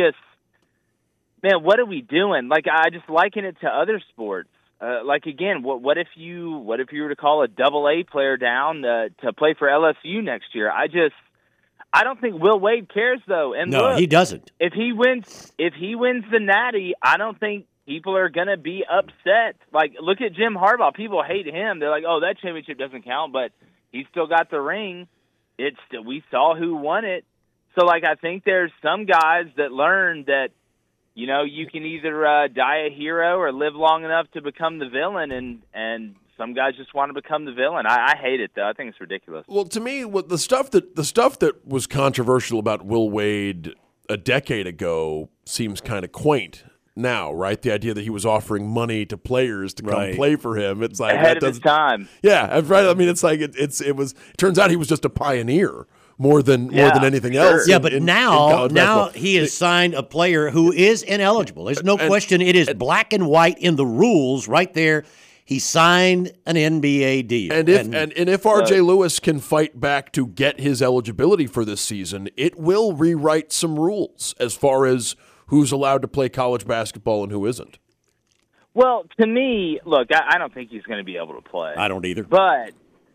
Man, what are we doing? Like I just liken it to other sports. Like again, what if you were to call a AA player down to play for LSU next year? I don't think Will Wade cares though. And no, look, he doesn't. If he wins the Natty, I don't think people are going to be upset. Like look at Jim Harbaugh. People hate him. They're like, "Oh, that championship doesn't count," but he still got the ring. We saw who won it. So like I think there's some guys that learned that you can either die a hero or live long enough to become the villain, and some guys just want to become the villain. I hate it though. I think it's ridiculous. Well, to me, the stuff that was controversial about Will Wade a decade ago seems kind of quaint now, right? The idea that he was offering money to players to come play for him. It's like ahead of his time. Yeah, right. I mean, it's like it turns out he was just a pioneer. More than anything else. Yeah, but now he has signed a player who is ineligible. There's no question. It is black and white in the rules right there. He signed an NBA deal. And if RJ Lewis can fight back to get his eligibility for this season, it will rewrite some rules as far as who's allowed to play college basketball and who isn't. Well, to me, look, I don't think he's going to be able to play. I don't either. But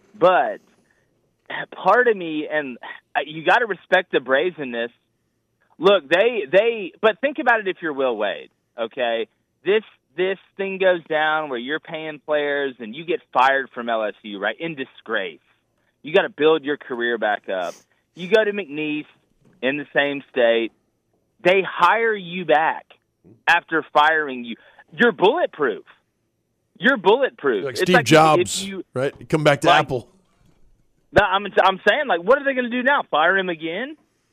part of me, and you got to respect the brazenness. Look, but think about it if you're Will Wade, okay? This thing goes down where you're paying players and you get fired from LSU, right, in disgrace. You got to build your career back up. You go to McNeese in the same state. They hire you back after firing you. You're bulletproof. Like Steve Jobs, right? You come back to Apple. I'm saying, like, what are they going to do now? Fire him again?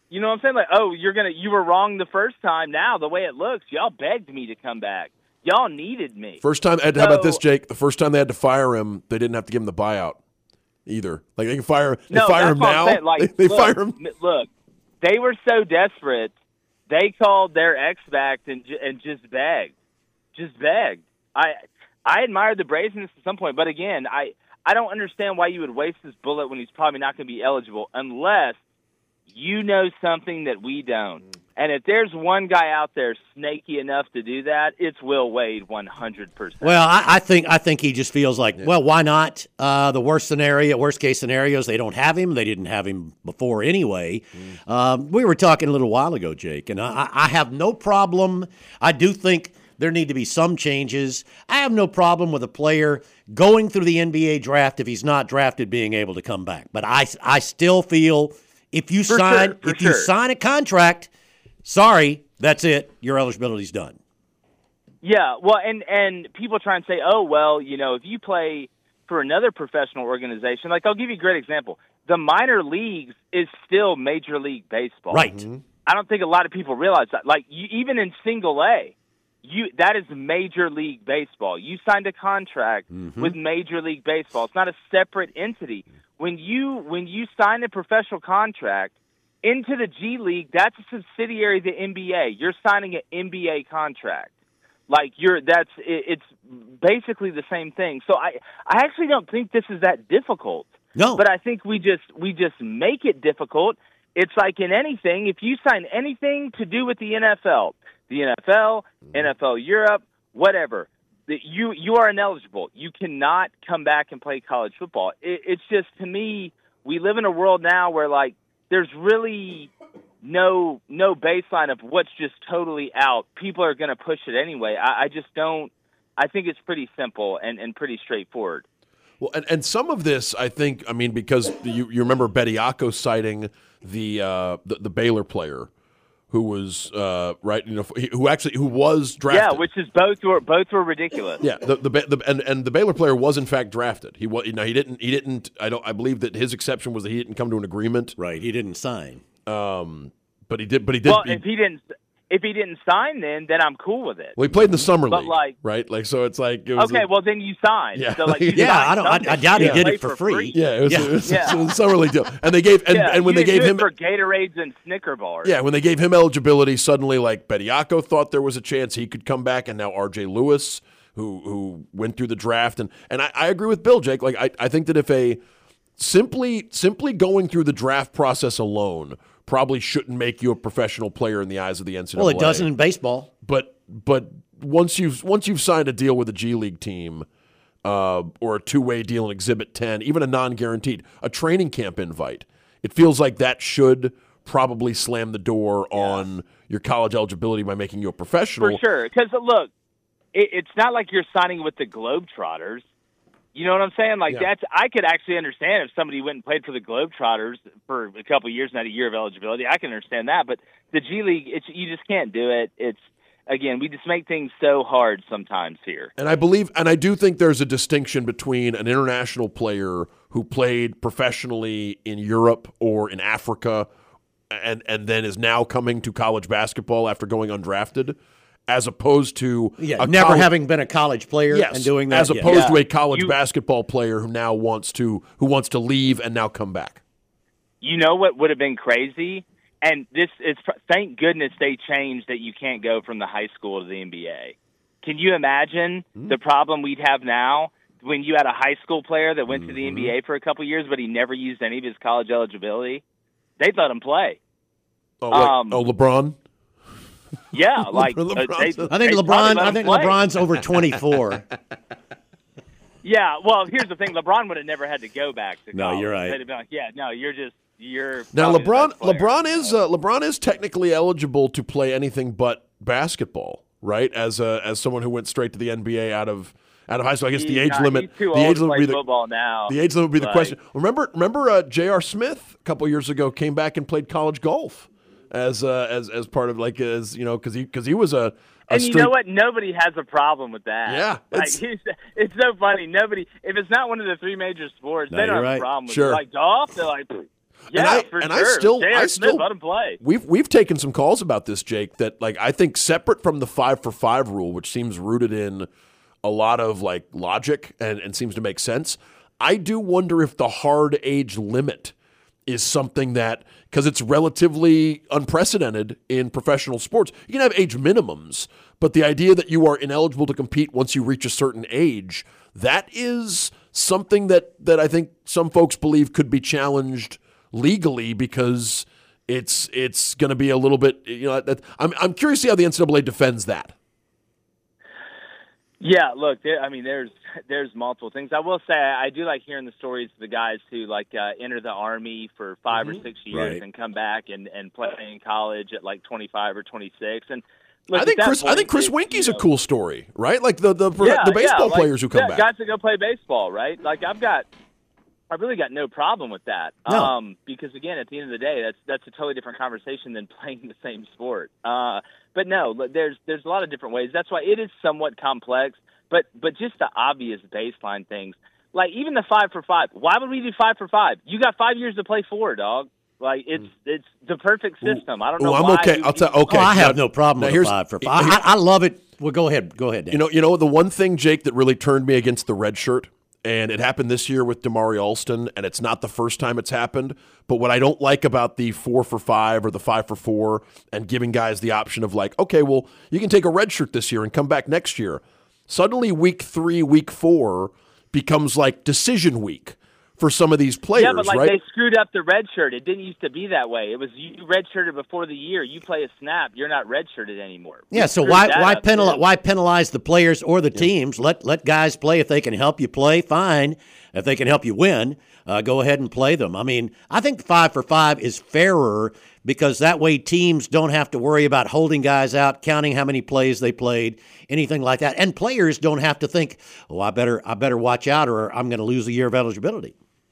You know what I'm saying? Like, oh, you were wrong the first time. Now, the way it looks, y'all begged me to come back. Y'all needed me. First time, how about this, Jake? The first time they had to fire him, they didn't have to give him the buyout either. Like, they can fire him now. Like, they fire him. Look, they were so desperate, they called their ex back and just begged. Just begged. I admired the brazenness at some point, but again, I don't understand why you would waste this bullet when he's probably not going to be eligible unless you know something that we don't. And if there's one guy out there snaky enough to do that, it's Will Wade 100%. Well, I think he just feels like, well, why not? The worst case scenario is they don't have him. They didn't have him before anyway. We were talking a little while ago, Jake, and I have no problem. I do think there need to be some changes. I have no problem with a player going through the NBA draft if he's not drafted being able to come back. But I still feel if you sign a contract, sorry, that's it. Your eligibility's done. Yeah, well, and people try and say, oh, well, if you play for another professional organization, like I'll give you a great example. The minor leagues is still Major League Baseball. Right. Mm-hmm. I don't think a lot of people realize that. Like, even in single A, that is Major League Baseball. You signed a contract with Major League Baseball. It's not a separate entity. When you sign a professional contract into the G League, that's a subsidiary of the NBA. You're signing an NBA contract. Like it's basically the same thing. So I actually don't think this is that difficult. No. But I think we just make it difficult. It's like in anything, if you sign anything to do with the NFL, NFL Europe, whatever, that you are ineligible. You cannot come back and play college football. It's just, to me, we live in a world now where, like, there's really no baseline of what's just totally out. People are going to push it anyway. I just don't. I think it's pretty simple and pretty straightforward. Well, and some of this, I think, because you remember Bediako citing the Baylor player who was who was drafted. Yeah, which is both were ridiculous. Yeah, the Baylor player was in fact drafted. He didn't. I believe that his exception was that he didn't come to an agreement. Right, he didn't sign. But he did. Well, if he didn't sign, then I'm cool with it. Well, he played in the summer league, like, right? Like, so it's like it was well, then you signed. Yeah, so, like, I doubt he did it for free. Yeah, it was a summer league deal, and they gave and when they gave him for Gatorades and Snicker bars. Yeah, when they gave him eligibility, suddenly like Bediako thought there was a chance he could come back, and now R.J. Lewis, who went through the draft, and I agree with Bill, Jake. Like I think that if simply going through the draft process alone probably shouldn't make you a professional player in the eyes of the NCAA. Well, it doesn't in baseball. But once you've signed a deal with a G League team, or a two-way deal in Exhibit 10, even a non-guaranteed, a training camp invite, it feels like that should probably slam the door on your college eligibility by making you a professional. For sure. Because, look, it's not like you're signing with the Globetrotters. You know what I'm saying? Like, I could actually understand if somebody went and played for the Globetrotters for a couple of years, not a year of eligibility. I can understand that. But the G League, you just can't do it. Again, we just make things so hard sometimes here. And I do think there's a distinction between an international player who played professionally in Europe or in Africa and then is now coming to college basketball after going undrafted, as opposed to having been a college player and doing that. As opposed to a college basketball player who now wants to leave and now come back. You know what would have been crazy? And thank goodness they changed that you can't go from the high school to the NBA. Can you imagine the problem we'd have now when you had a high school player that went to the NBA for a couple of years, but he never used any of his college eligibility? They'd let him play. LeBron? Yeah, like I think LeBron's over 24. Yeah, well, here's the thing: LeBron would have never had to go back to college. No, you're right. They'd have been like, you're now LeBron is technically eligible to play anything but basketball, right? As someone who went straight to the NBA out of high school. I guess the age limit. He's too old to play football now. The age limit would be the question. Remember J.R. Smith a couple years ago came back and played college golf as part of because he was a. And you know what? Nobody has a problem with that. Yeah, it's so funny. Nobody, if it's not one of the three major sports, they don't have a problem with it. Like golf, they're like. Yeah, for sure. I still let him play. We've taken some calls about this, Jake, that like I think separate from the 5-for-5 rule, which seems rooted in a lot of like logic and seems to make sense. I do wonder if the hard age limit is something that, because it's relatively unprecedented in professional sports. You can have age minimums, but the idea that you are ineligible to compete once you reach a certain age, that is something that I think some folks believe could be challenged legally, because it's going to be a little bit, I'm curious to see how the NCAA defends that. Yeah, look, there's multiple things. I will say I do like hearing the stories of the guys who enter the Army for 5 or 6 years and come back and play in college at like 25 or 26. And look, I think Chris Winky's a cool story, right? Like the baseball players who come back. Guys that go play baseball, right? Like I've really got no problem with that. No. Because again, at the end of the day, that's a totally different conversation than playing the same sport. But no, there's a lot of different ways. That's why it is somewhat complex. But just the obvious baseline things, like even the 5-for-5. Why would we do 5-for-5? You got 5 years to play 4, dog. Like it's the perfect system. I don't know. I'm why okay. I'll tell. Okay, I have no problem with 5-for-5. I love it. Well, go ahead, Dan. You know the one thing, Jake, that really turned me against the red shirt. And it happened this year with Damari Alston, and it's not the first time it's happened. But what I don't like about the 4-for-5 or the 5-for-4 and giving guys the option of like, okay, well, you can take a red shirt this year and come back next year. Suddenly week 3, week 4 becomes like decision week for some of these players, yeah, but right? They screwed up the red shirt. It didn't used to be that way. It was you red shirted before the year. You play a snap, you're not red shirted anymore. Yeah, so why penalize the players or the teams? Let guys play. If they can help you play, fine. If they can help you win, go ahead and play them. I mean, I think 5-for-5 is fairer because that way teams don't have to worry about holding guys out, counting how many plays they played, anything like that. And players don't have to think, oh, I better watch out or I'm going to lose a year of eligibility.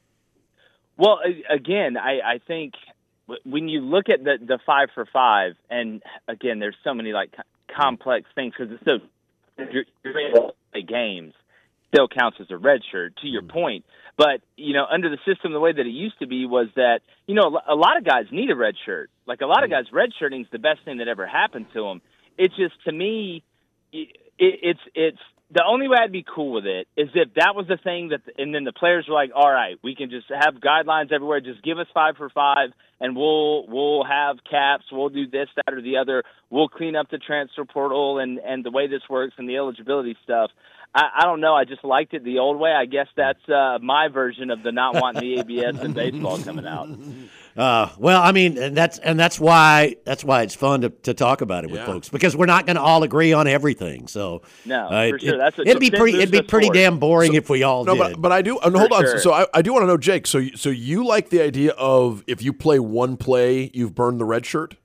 Well, again, I think when you look at the 5-for-5, and again, there's so many like complex things because it's so you're able to play games, still counts as a red shirt. To your point, but under the system, the way that it used to be was that a lot of guys need a red shirt. Like a lot of guys, red shirting is the best thing that ever happened to them. It's just to me, it's. The only way I'd be cool with it is if that was the thing and then the players were like, all right, we can just have guidelines everywhere. Just give us 5-for-5 and we'll have caps. We'll do this, that, or the other. We'll clean up the transfer portal and the way this works and the eligibility stuff. I don't know. I just liked it the old way. I guess that's my version of the not wanting the ABS in baseball coming out. Well, I mean, and that's why it's fun to talk about it with folks because we're not going to all agree on everything. So no, for sure. It'd be pretty damn boring if we all did. But I do. Hold on. Sure. So I do want to know, Jake. So you like the idea of if you play one play, you've burned the red shirt?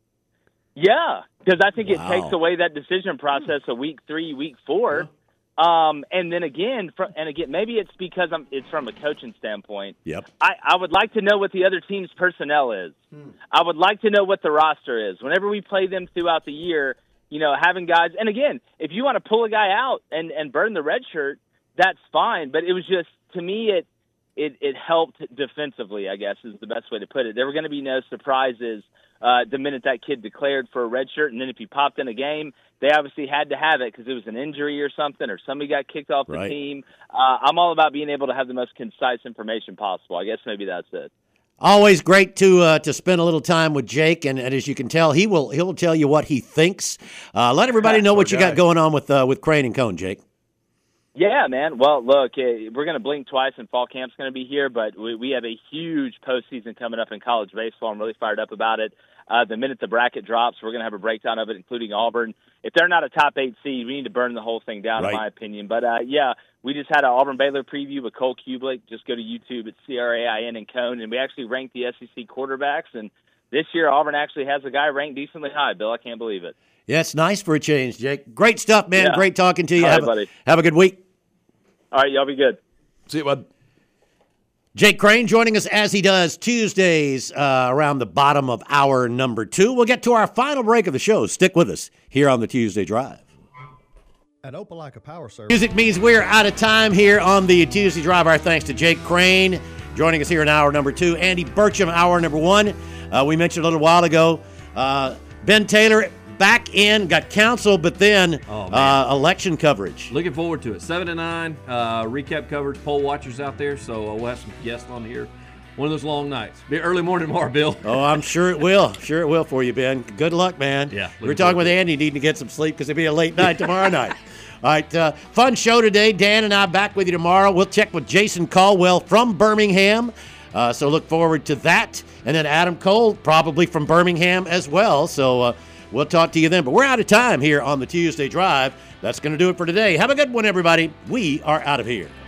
Yeah, because I think it takes away that decision process of week 3, week 4. And then again, maybe it's because it's from a coaching standpoint. Yep. I would like to know what the other team's personnel is. I would like to know what the roster is. Whenever we play them throughout the year, having guys. And again, if you want to pull a guy out and burn the red shirt, that's fine. But it was just, to me, it helped defensively, I guess, is the best way to put it. There were going to be no surprises the minute that kid declared for a red shirt, and then if he popped in a game, they obviously had to have it because it was an injury or something, or somebody got kicked off the team. I'm all about being able to have the most concise information possible. I guess maybe that's it. Always great to spend a little time with Jake, and as you can tell, he'll tell you what he thinks. Let everybody know what you got going on with Crane and Cone, Jake. Yeah, man. Well, look, we're going to blink twice, and fall camp's going to be here, but we have a huge postseason coming up in college baseball. I'm really fired up about it. The minute the bracket drops, we're going to have a breakdown of it, including Auburn. If they're not a top 8 seed, we need to burn the whole thing down, in my opinion. But, yeah, we just had an Auburn-Baylor preview with Cole Kublik. Just go to YouTube. It's CRAIN and Cone, and we actually ranked the SEC quarterbacks. And this year, Auburn actually has a guy ranked decently high, Bill. I can't believe it. Yeah, it's nice for a change, Jake. Great stuff, man. Yeah. Great talking to you. All right, buddy. Have a good week. All right, y'all be good. See you, bud. Jake Crane joining us as he does Tuesdays around the bottom of hour number 2. We'll get to our final break of the show. Stick with us here on the Tuesday Drive. At Opelika Power Service. Music means we're out of time here on the Tuesday Drive. Our thanks to Jake Crane Joining us here in hour number 2, Andy Burcham, hour number 1. We mentioned a little while ago, Ben Taylor back in, got canceled, but then election coverage. Looking forward to it. 7 to 9, recap coverage, poll watchers out there, so we'll have some guests on here. One of those long nights. Be early morning tomorrow, Bill. Oh, I'm sure it will. Sure it will for you, Ben. Good luck, man. Yeah. We're talking with Andy, needing to get some sleep because it'll be a late night tomorrow night. All right, fun show today. Dan and I back with you tomorrow. We'll check with Jason Caldwell from Birmingham. So look forward to that. And then Adam Cole, probably from Birmingham as well. So we'll talk to you then. But we're out of time here on the Tuesday Drive. That's going to do it for today. Have a good one, everybody. We are out of here.